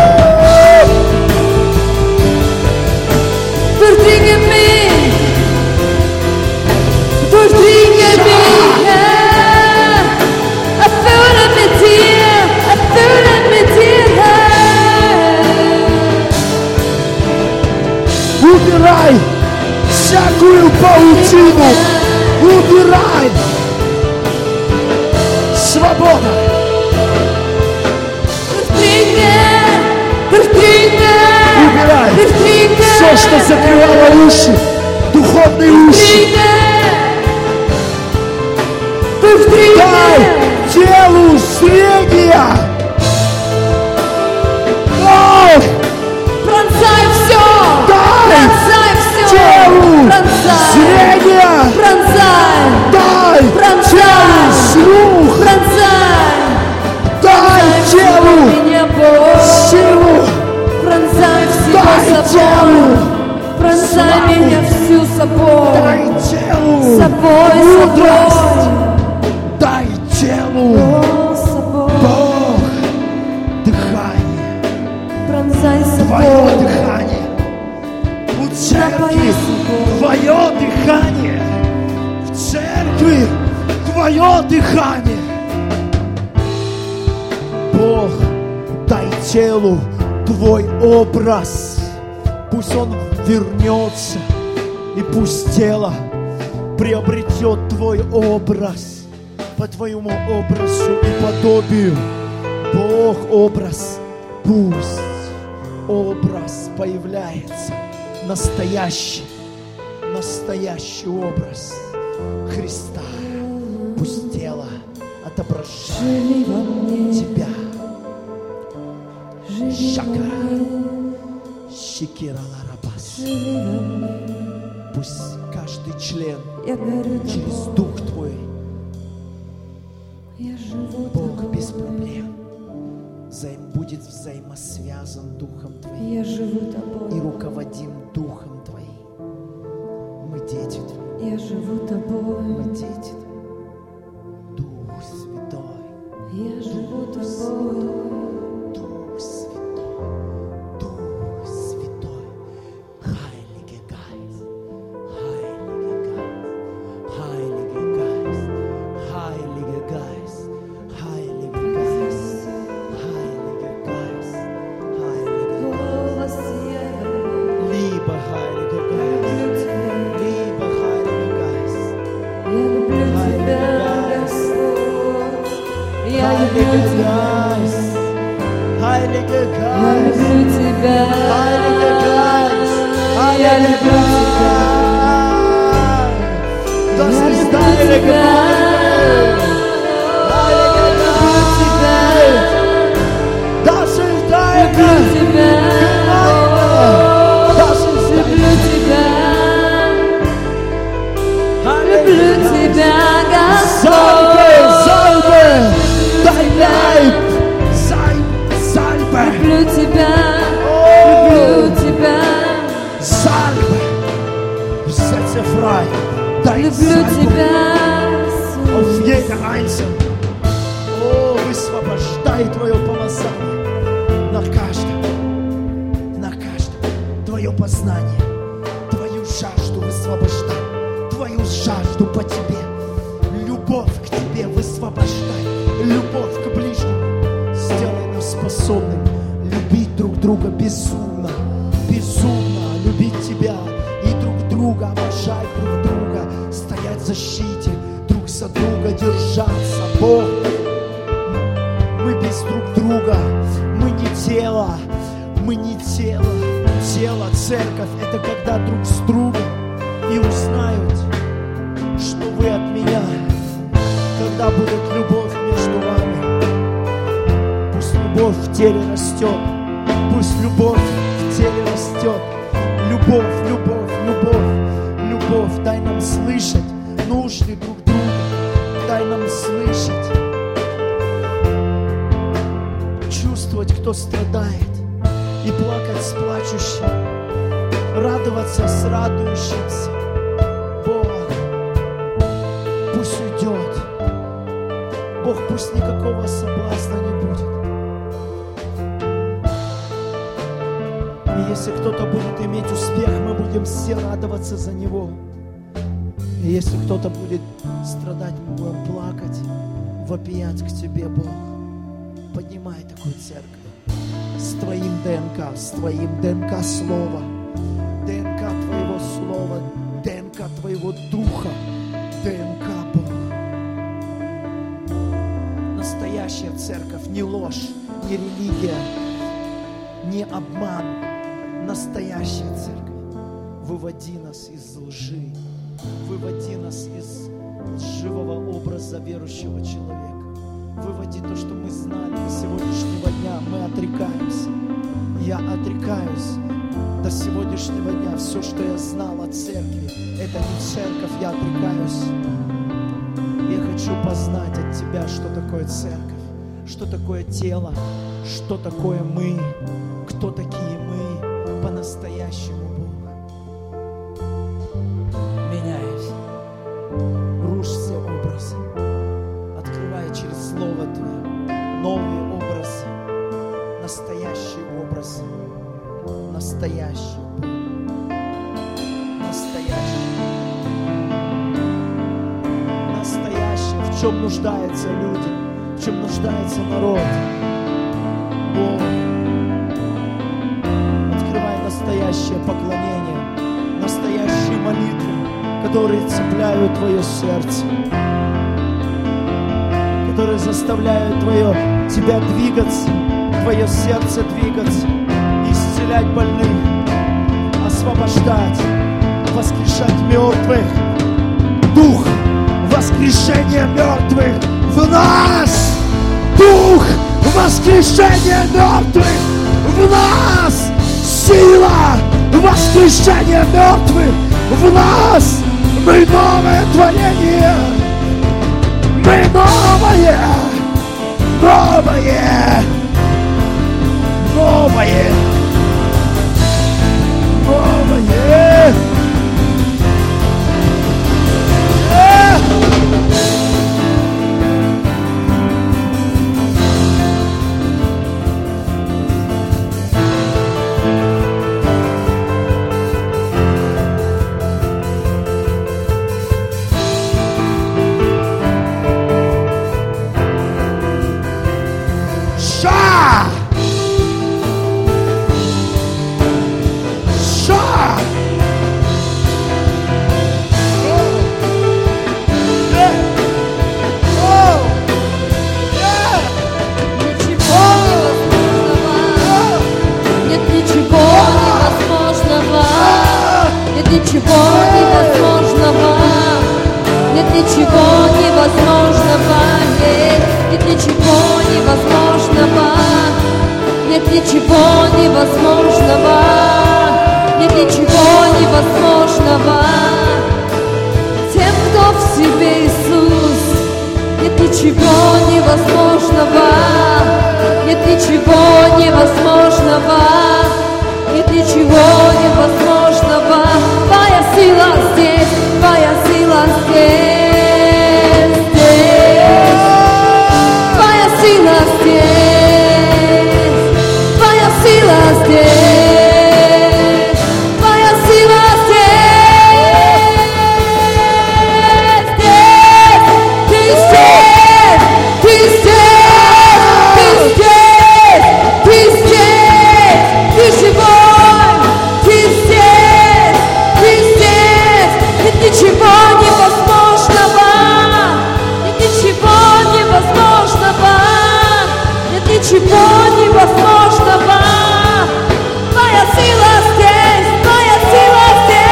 B: Durchdringe mich, durchdringe mich, Herr. Erfülle mit dir, erfülle mit dir, Herr.
A: Убирай всякую паутину, убирай. Свобода.
B: Durchdringe, durchdringe,
A: Убирай
B: durchdringe.
A: все, что закрывало уши, духовные уши. Дай телу зрения. Дай
B: Пронзай все,
A: Дай
B: пронзай все,
A: телу
B: пронзай,
A: зрения.
B: пронзай,
A: Дай
B: пронзай,
A: телу слух.
B: пронзай,
A: Дай телу
B: меня, Бог.
A: силу.
B: Пронзай всего
A: Дай
B: собой,
A: телу
B: пронзай
A: славу.
B: меня всю собой,
A: Дай телу
B: собой,
A: мудрость.
B: собой,
A: Дай телу
B: О, собой,
A: Бог дыхание.
B: пронзай
A: церкви Твое дыхание. Бог, дай телу Твой образ. Пусть он вернется, и пусть тело приобретет Твой образ по Твоему образу и подобию. Бог, образ, пусть образ появляется, настоящий, настоящий образ Христа. Пусть тело отображает Тебя. Шака, Шикира Ларабас. Пусть каждый член через Дух Твой, Бог, без проблем взаим, будет взаимосвязан Духом Твоим и руководим Духом Твоим. Мы дети Твои.
B: Я живу Тобой.
A: Мы дети Твои. Дух Святой.
B: Я живу
A: Дух
B: Тобой.
A: Дух Святой. Дух Святой. Heilige Geist. Heilige Geist. Heilige Geist. Heilige Geist. Heilige Geist. Heilige Geist. Lieber Heiliger Geist. Lieber Heiliger Geist. Heiliger Geist. Heiliger Geist. Heiliger Geist. Heiliger Geist. Heiliger Geist. Das ist deine Gemeinde. Heiliger Geist. Das ist deine Gemeinde. Das ist deine Salbe, Salbe, dein Leib, Salbe, Salbe, setze frei, dein Salbe auf jeder Einzelne. О, высвобождай Твое помазание на каждом, на каждом, Твое познание, Твою жажду высвобождай, Твою жажду по Тебе, любовь к Тебе высвобождай, любовь к ближнему, сделай нас способным любить друг друга безумно, безумно любить Тебя и друг друга, обожать друг друга, стоять в защите друг за друга, держаться. Бог, мы без друг друга, мы не тело, мы не тело. Тело, церковь — это когда друг с другом и узнают, что вы от меня, когда будет любовь между вами. Пусть любовь в теле растет, пусть любовь в теле растет. Любовь, любовь, любовь, любовь. Дай нам слышать нужды друг друга, дай нам слышать, чувствовать, кто страдает, и плакать с плачущим, радоваться с радующимся. Бог, пусть уйдет. Бог, пусть никакого соблазна не будет. И если кто-то будет иметь успех, мы будем все радоваться за него. И если кто-то будет страдать, мы будем плакать, вопиять к Тебе, Бог. Поднимай такую церковь с Твоим ДНК, с Твоим ДНК Слова, ДНК Твоего Слова, ДНК Твоего Духа, ДНК, Бог. Настоящая церковь, не ложь, не религия, не обман. Настоящая церковь. Выводи нас из лжи, выводи нас из живого образа верующего человека. Выводи то, что мы знали до сегодняшнего дня. Мы отрекаемся. Я отрекаюсь до сегодняшнего дня. Все, что я знал о церкви, это не церковь, я отрекаюсь. Я хочу познать от Тебя, что такое церковь, что такое тело, что такое мы, кто такие мы по-настоящему, Бог. Меняюсь. Рушь все образы. Открывай через Слово Твое новые образы, настоящий образ, настоящий Бог, настоящий, в чем нуждаются люди, в чем нуждается народ. Бог, открывай настоящее поклонение, настоящие молитвы, которые цепляют Твое сердце, которые заставляют Твое, Тебя двигаться, Твое сердце двигаться, исцелять больных, освобождать, воскрешать мертвых. Дух воскрешения мертвых в нас! Дух воскрешения мертвых в нас! Сила воскрешения мертвых в нас! Мы новое творение! Мы новое! Новое! Новое! Новое!
B: Ничего невозможного, нет ничего невозможного, нет, нет ничего невозможного, нет ничего невозможного, нет ничего невозможного. Тем, кто в себе Иисус, нет ничего невозможного, нет ничего невозможного, нет ничего невозможного. Твоя сила здесь, Твоя сила здесь, здесь. Твоя сила здесь, Твоя сила здесь, Твоя сила здесь, здесь. Ты здесь, Ты здесь, Ты здесь, Ты здесь, Ты живой, Ты здесь. Нет ничего невозможного, нет ничего невозможного, нет ничего невозможного. Твоя сила здесь, Твоя сила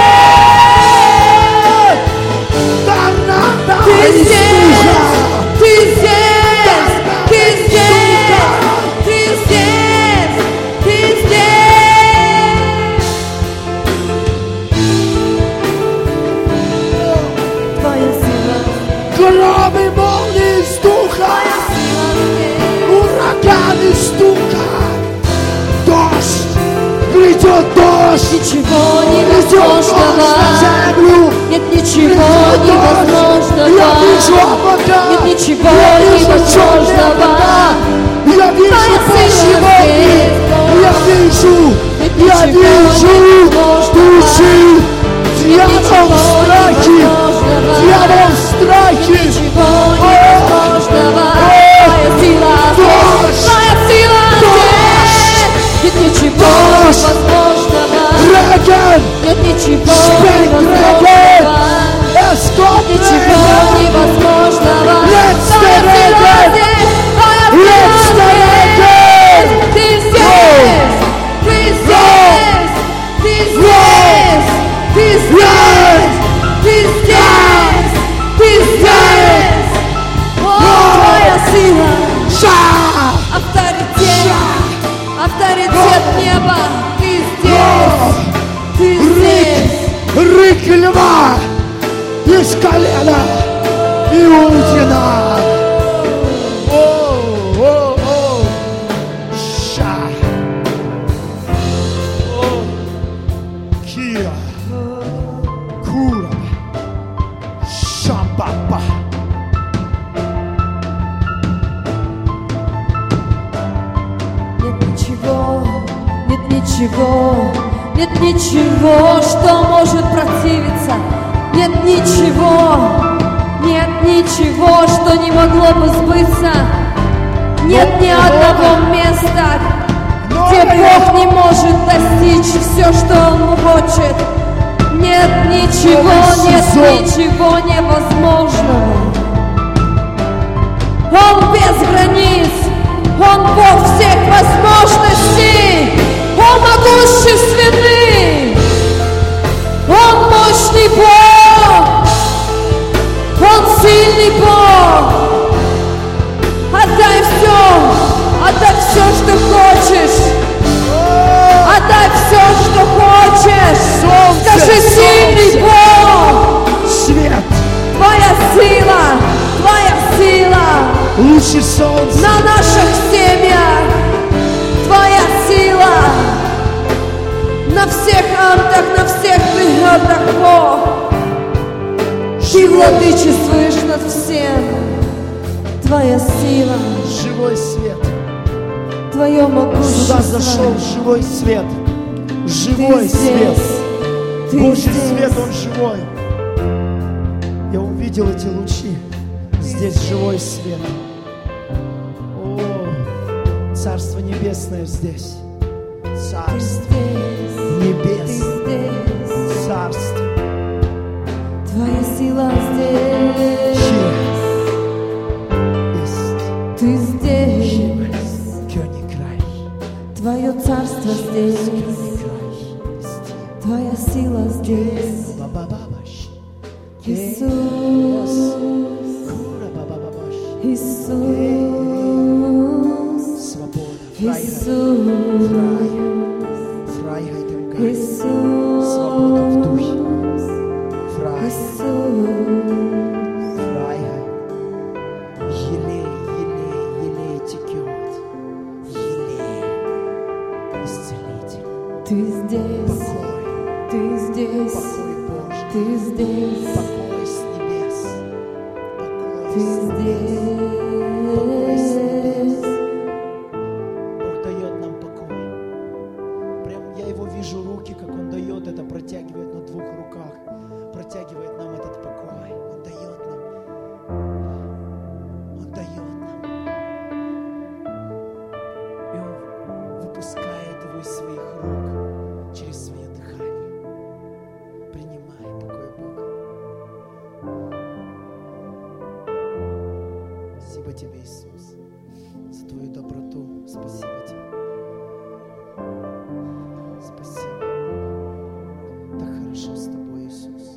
B: здесь. Ты здесь, Ты здесь, Ты здесь, Ты здесь, Ты здесь.
A: Громы молнии из духа, ураганы из духа, дождь, придет дождь,
B: ничего невозможного, нет ничего невозможного,
A: я вижу облака,
B: нет ничего
A: я вижу
B: невозможного.
A: Я вижу животных, я вижу, я вижу души, дьявол в страхе, дьявол в страхе.
B: Твоя сила здесь, Твоя сила здесь. Нет ничего невозможного, нет ничего невозможного, нет ничего невозможного. Твоя сила здесь, Твоя сила здесь. Ты здесь, Ты здесь, Ты здесь, Ты здесь, Ты здесь, Ты здесь. О, Твоя сила, авторитет, авторитет неба. Ты здесь, Ты здесь.
A: Рык льва из колена Иудина.
B: Ничего, нет ничего, что может противиться. Нет ничего, нет ничего, что не могло бы сбыться. Нет ни одного места, где Бог не может достичь все, что Он хочет. Нет ничего, нет ничего невозможного. Он без границ, Он Бог всех возможностей, Он могущественный, Он мощный Бог, Он сильный Бог. Отдай все, отдай все, что хочешь. Отдай все, что хочешь. Скажи: сильный Бог.
A: Свет.
B: Твоя сила, Твоя сила.
A: Лучше солнца.
B: На наших семьях. Твоя сила. На всех антах, на всех преградах, Бог. Ты владычествуешь над всем. Твоя сила.
A: Живой свет.
B: Твое могущество.
A: Сюда зашел живой свет. Живой свет. Божий свет, Он живой. Я увидел эти лучи. Здесь живой свет. О, Царство Небесное здесь. Царство Небес. Царство.
B: Твоя сила здесь. Ты здесь. Твое царство здесь. Твоя сила здесь. Иисус. Иисус. Иисус. Иисус.
A: Свобода в духе. Елей, елей, елей текет. Елей. Исцелитель.
B: Ты здесь.
A: Покой.
B: Ты здесь.
A: Покой Божий.
B: Ты здесь.
A: Покой с небес. Покой
B: Ты
A: с небес. Покой с небес.
B: здесь.
A: Бог дает нам покой. Прям я его вижу, руки, как Он дает это, протягивает на двух руках. Протягивает нам этот покой. Он дает нам. Он дает нам. И Он выпускает его из своих рук через свое дыхание. Принимай покой Бога. Спасибо Тебе, Иисус, за Твою доброту. Спасибо Тебе. Спасибо. Так хорошо с Тобой, Иисус.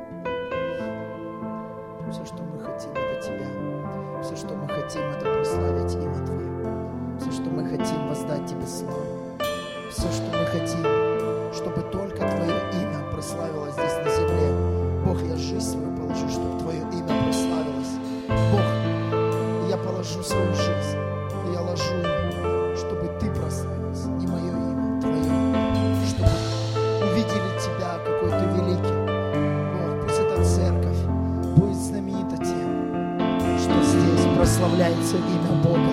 A: Все, что мы хотим, это Тебя. Все, что мы хотим, это прославить имя Твое. Все, что мы хотим, воздать Тебе славу. Все, что мы хотим, чтобы только Твое имя прославилось здесь на земле. Бог, я жизнь свою положу, чтобы Твое имя прославилось. Бог, я положу свою жизнь, и я ложу ее, чтобы Ты прославился, не мое имя, Твое. Чтобы увидели Тебя, какой Ты великий. Бог, пусть эта церковь будет знаменита тем, что здесь прославляется имя Бога.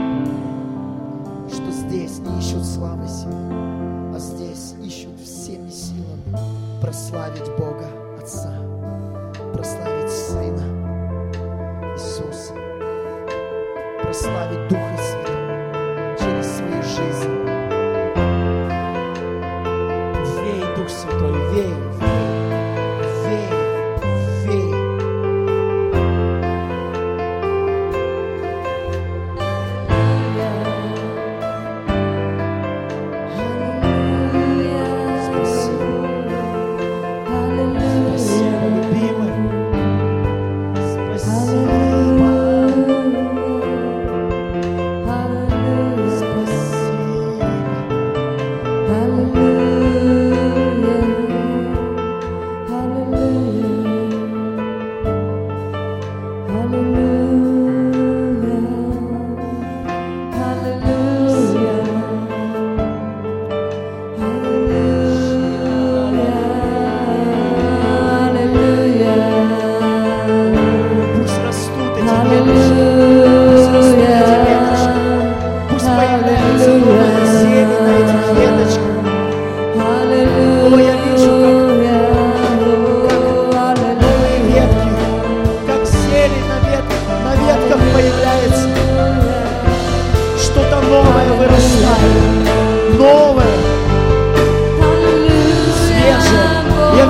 A: Что здесь не ищут славы себе, а здесь ищут всеми силами прославить Бога Отца, прославить Сына Иисуса, прославить Духа Святого через свою жизнь. Вей, Дух Святой, вей, вей, вей, вей.
B: Аллилуйя.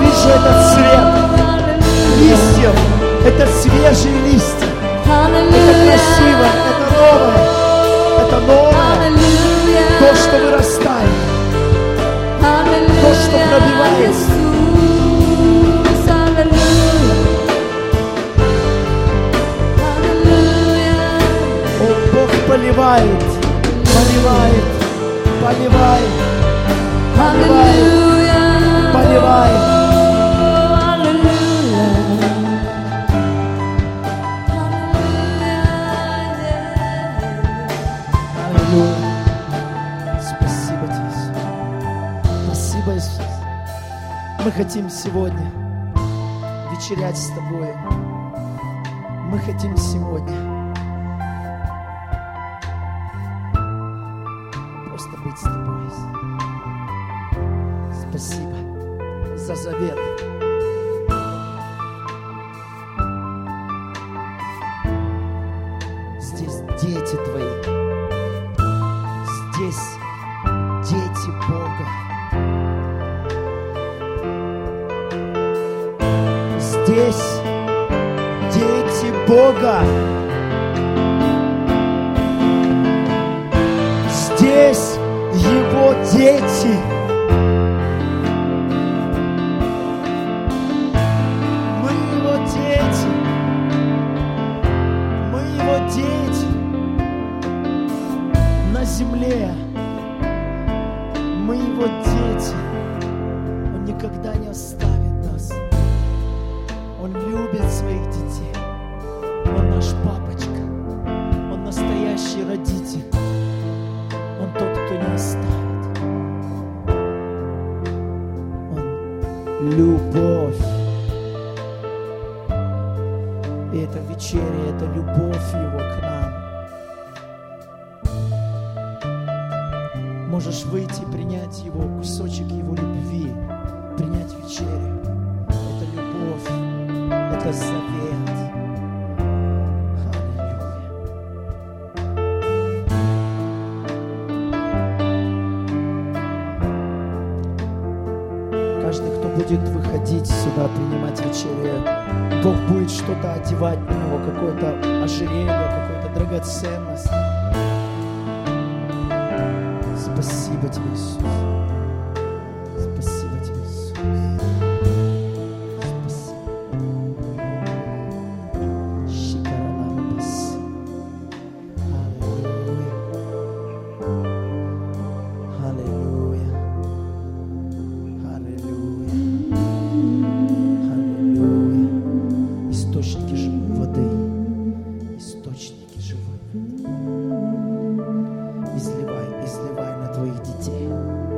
A: вижу этот цвет листьев. Это свежие листья. Это красиво, это новое. Это новое. То, что вырастает. То, что пробивается. О, Бог поливает, поливает, поливает, поливает, поливает. Спасибо тебе, Иисус. Спасибо, Иисус. Мы хотим сегодня вечерять с Тобой. Мы хотим сегодня просто быть с Тобой. Спасибо за завет. Здесь дети Твои. Здесь дети Бога. Здесь дети Бога. Здесь Его дети. Мы Его дети. Мы Его дети. На земле мы Его дети. Он никогда не оставит нас. Он любит своих детей. Он наш папочка. Он настоящий родитель. Он тот, кто не оставит. Он любовь. И эта вечеря, это любовь Его к нам. Можешь выйти и принять Его, кусочек Его любви, принять вечерю. Это любовь, это завет. Аллилуйя. Каждый, кто будет выходить сюда, принимать вечерю, Бог будет что-то одевать на него, какое-то ожерелье, какую-то драгоценность. Спасибо тебе, Иисус. Спасибо тебе, Иисус. Спасибо. Шикаралабас. Аллилуйя. Аллилуйя. Аллилуйя. Аллилуйя. Источники живой воды. Источники живой воды. Изливай, изливай на твоих детей.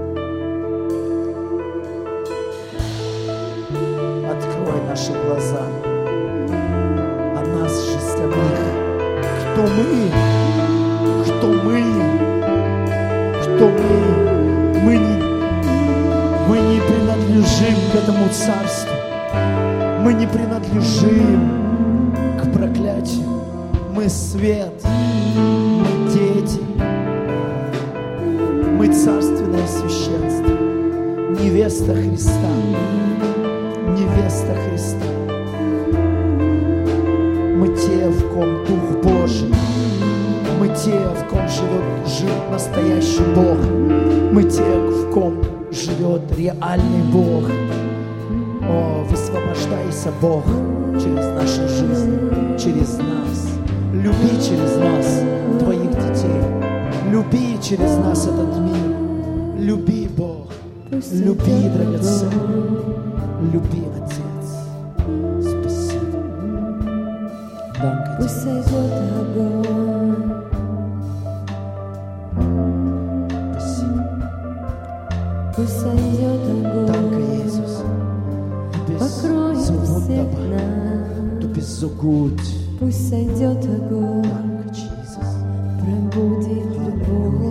A: Открой наши глаза, а нас же самих. Кто мы? Кто мы? Кто мы? Мы не, мы не принадлежим к этому царству. Мы не принадлежим к проклятию. Мы свет, мы дети. Мы царственное священство, невеста Христа, невеста Христа. Мы те, в ком Дух Божий, мы те, в ком живет, живет настоящий Бог, мы те, в ком живет реальный Бог. О, высвобождайся, Бог, через нашу жизнь, через нас. Люби через нас твоих детей. Люби через нас этот мир. Люби, Бог. Люби, драгоценный. Люби, Отец. Спасибо. Данка
B: Пусть сойдет огонь.
A: Спасибо.
B: Пусть сойдет огонь.
A: Данка, Иисус.
B: Покроет всех нас.
A: Du bist so gut.
B: Пусть сойдет огонь.
A: Danke, Jesus.
B: Пробудит любовь.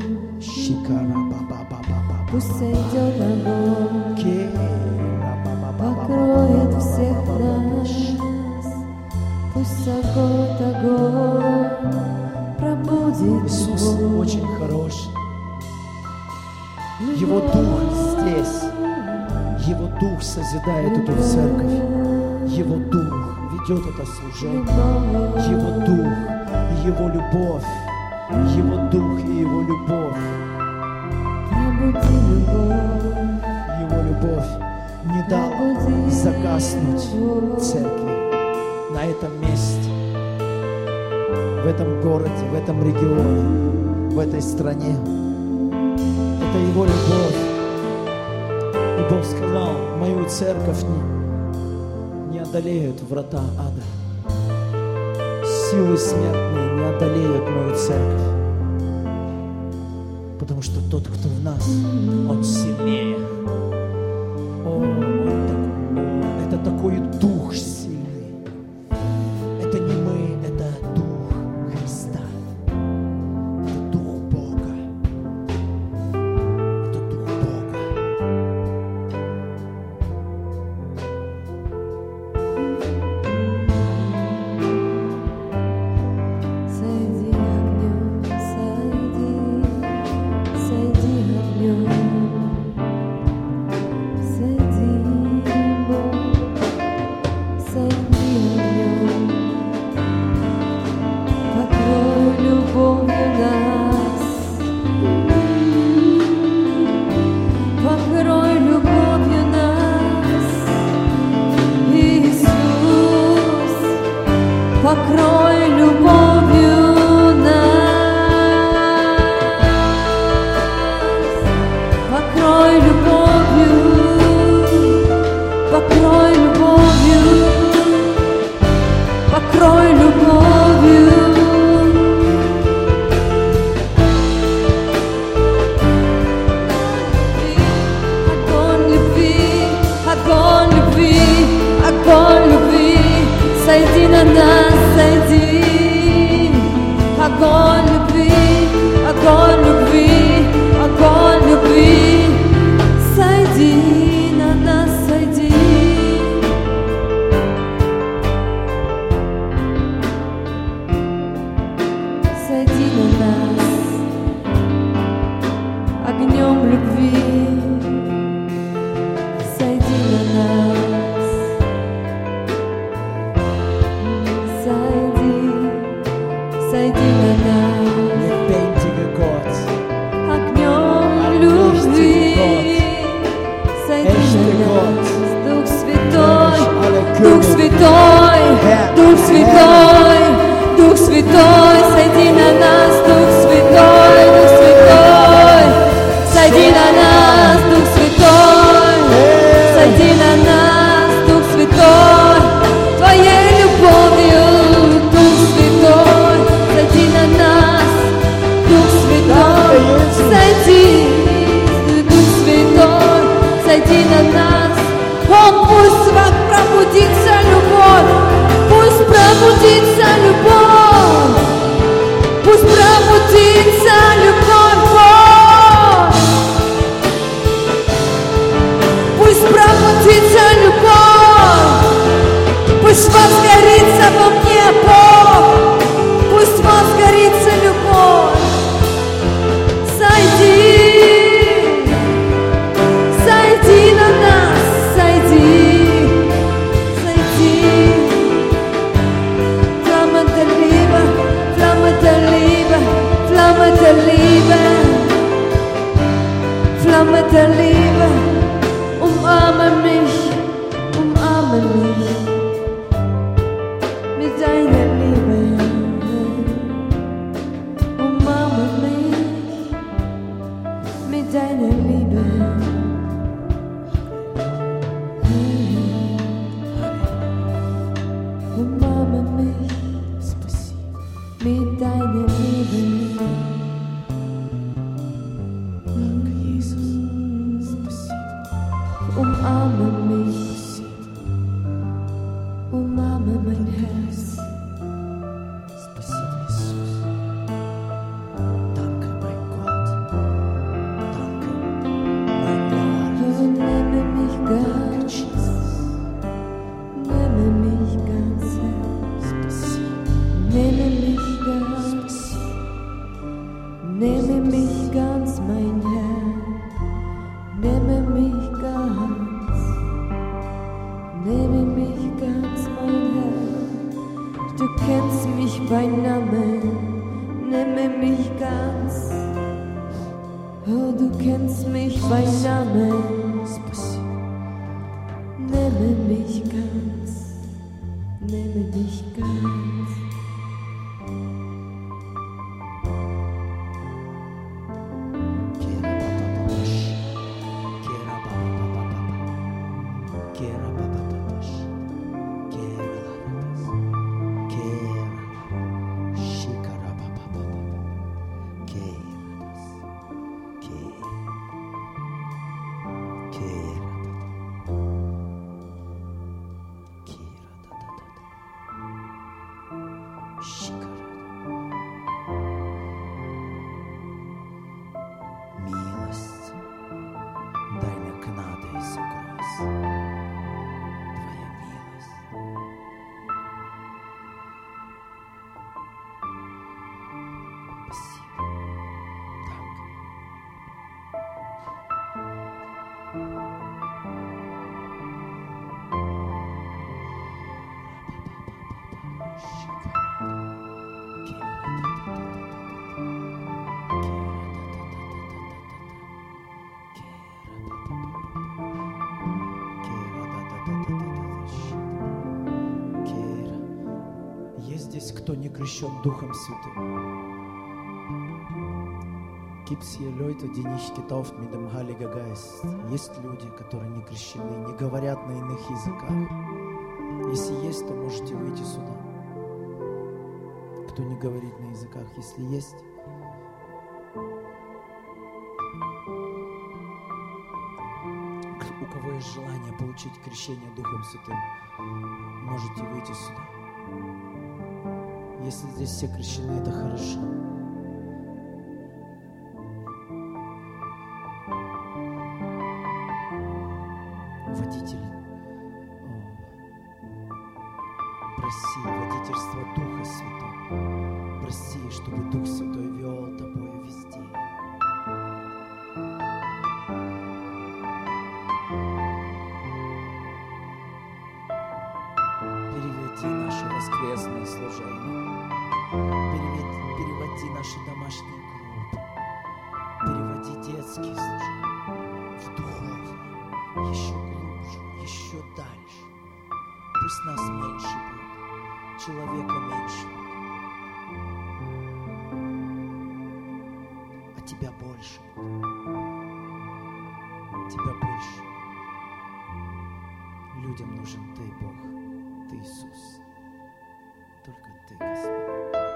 B: Пусть сойдет огонь. Покроет всех нас. Пусть сойдет огонь. Пробудит
A: Иисус
B: любовь.
A: очень хорош. Его Дух здесь. Его Дух созидает эту церковь. Его Дух ведет это служение. Его Дух и Его любовь. Его Дух и Его любовь. Его любовь не дала загаснуть церкви на этом месте, в этом городе, в этом регионе, в этой стране. Это Его любовь. И Бог сказал: мою церковь не, не одолеют врата ада. Силы смертные не одолеют мою церковь. Потому что тот, кто в нас, Он сильнее. О, он так, это такой дух сильный. Это не мы, это дух Христа. Это дух Бога. Это дух Бога.
B: Сойди огнем, сойди, сойди огнем. Покрой любовью нас, покрой любовью, покрой любовью, покрой любовью. Огонь любви, огонь любви, огонь любви, сойди на нас. Сойди, огонь любви, огонь любви, огонь любви, сойди на нас, сойди. Сойди на нас огнем любви, сойди на нас. Сойди на нас огнем любви, сойди на нас, Дух Святой, Дух Святой, Дух Святой, Дух Святой, сойди на нас, Дух Святой, Дух Святой, сойди на нас, Дух Святой, сойди на нас, Дух Святой, Твоей любовью. Сойди, Дух Святой, сойди на нас. О, пусть пробудится любовь, пусть пробудится любовь, пусть пробудится любовь, пусть пробудится любовь, пусть возгорится во мне Бог, пусть возгорится любовь. Сойди, сойди на нас, сойди, сойди. Фламма d'oliva, фламма d'oliva, фламма d'oliva, фламма d'oliva. Umarme mich, umarme mich mit deiner Liebe. Umarme mich mit deiner Liebe. Umarme mich mit deiner Liebe.
A: Danke, Jesus. Спасибо.
B: Umarme mich, umarme mein Herz.
A: Спасибо, Иисус. Danke, mein Gott. Danke, mein Lord.
B: Und nehme mich ganz, nehme mich ganz,
A: Спасибо.
B: nehme mich ganz, nehme mich ganz, mein Herr, nehme mich ganz. mich beim Namen, nehme mich ganz. Oh, du kennst mich beim Namen, nehme mich ganz, nehme mich ganz.
A: Кто не крещен Духом Святым. Gibt's hier Leute, die nicht getauft mit dem Heiligen Geist? Есть люди, которые не крещены, не говорят на иных языках. Если есть, то можете выйти сюда. Кто не говорит на языках, если есть, у кого есть желание получить крещение Духом Святым, можете выйти сюда. Если здесь все крещены, это хорошо. Водитель, проси водительство Духа Святого. Проси, чтобы Дух Святой вел тобой везде. Переведи наше воскресное служение. Переведи, переводи наши домашние группы. Переводи детские служения в духовные, еще глубже, еще дальше. Пусть нас меньше будет, человека меньше будет, а тебя больше будет. Тебя больше. Людям нужен Ты, Бог, Ты, Иисус. Только Ты, Господь.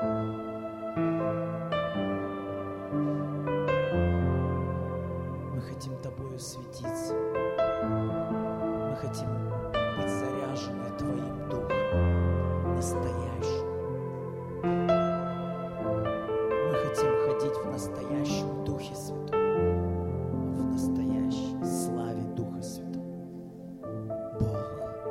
A: Мы хотим Тобою светиться. Мы хотим быть заряжены Твоим Духом, настоящим. Мы хотим ходить в настоящем Духе Святом, в настоящей славе Духа Святого. Бог,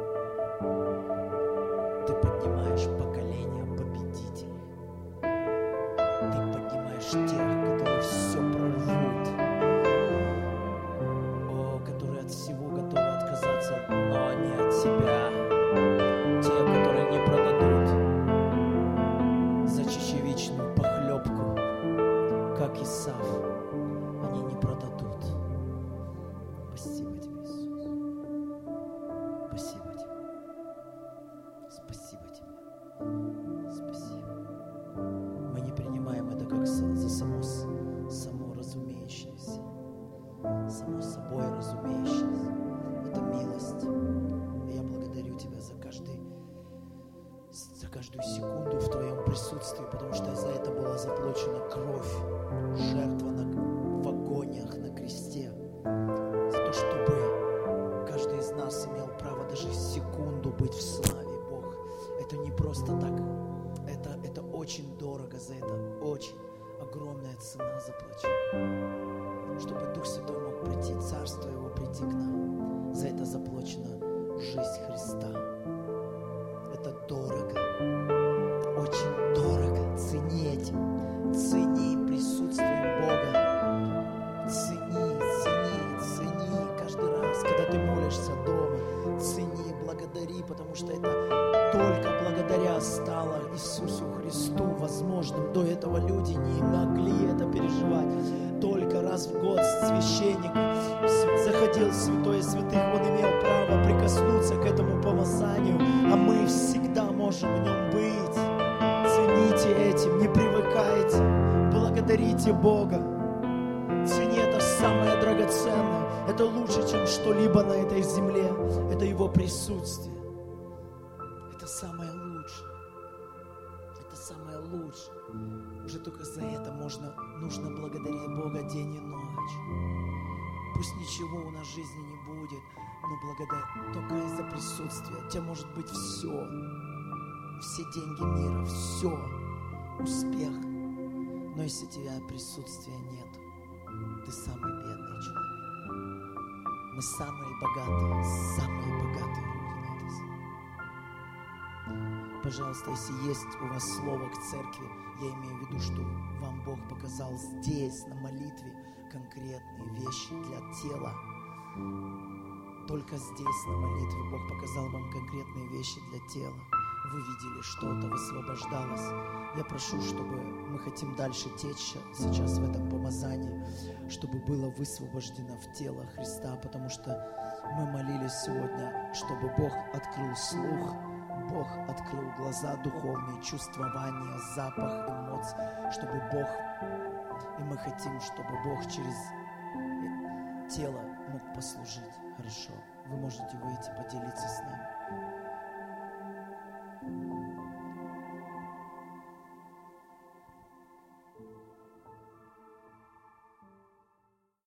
A: Ты поднимаешь поколение победителей. Ты поднимаешь тех, которые все прорвут. О, которые от всего готовы отказаться, но не от себя. Те, которые не продадут за чечевичную похлебку, как Исав, они не продадут. Спасибо Тебе, Иисус. Спасибо Тебе. Спасибо Тебе. Спасибо. Мы не принимаем это как за само, само разумеющееся, само собой разумеющееся. Это милость. И я благодарю Тебя за каждый, за каждую секунду в Твоем присутствии, потому что за это была заплачена кровь, жертва на, в агониях на кресте, за то, чтобы каждый из нас имел право даже секунду быть в славе, Бог. Это не просто так, это, это очень дорого, за это очень огромная цена заплачена, чтобы Дух Святой мог прийти, Царство Его прийти к нам. За это заплачена жизнь Христа. Это дорого, очень дорого. Цени этим, цени присутствием Бога. Цени, цени, цени каждый раз, когда ты молишься дома. Цени, благодари, потому что это только благодаря стало Иисусу Христу. невозможным. До этого люди не могли это переживать. Только раз в год священник заходил в святое святых, он имел право прикоснуться к этому помазанию, а мы всегда можем в нем быть. Цените этим, не привыкайте, благодарите Бога. Цени это самое драгоценное, это лучше, чем что-либо на этой земле, это Его присутствие. Это самое лучшее. Это самое лучшее. Уже только за это можно, нужно благодарить Бога день и ночь. Пусть ничего у нас в жизни не будет, но благодаря только из-за присутствия. У тебя может быть все. Все деньги мира, все. Успех. Но если у тебя присутствия нет, ты самый бедный человек. Мы самые богатые, самые богатые люди на этой земле. Пожалуйста, если есть у вас слово к церкви, я имею в виду, что вам Бог показал здесь, на молитве, конкретные вещи для тела. Только здесь, на молитве, Бог показал вам конкретные вещи для тела. Вы видели что-то, высвобождалось. Я прошу, чтобы мы хотим дальше течь сейчас в этом помазании, чтобы было высвобождено в тело Христа, потому что мы молились сегодня, чтобы Бог открыл слух, Бог открыл глаза духовные, чувствования, запах, эмоций, чтобы Бог, и мы хотим, чтобы Бог через тело мог послужить. Хорошо, вы можете выйти, поделиться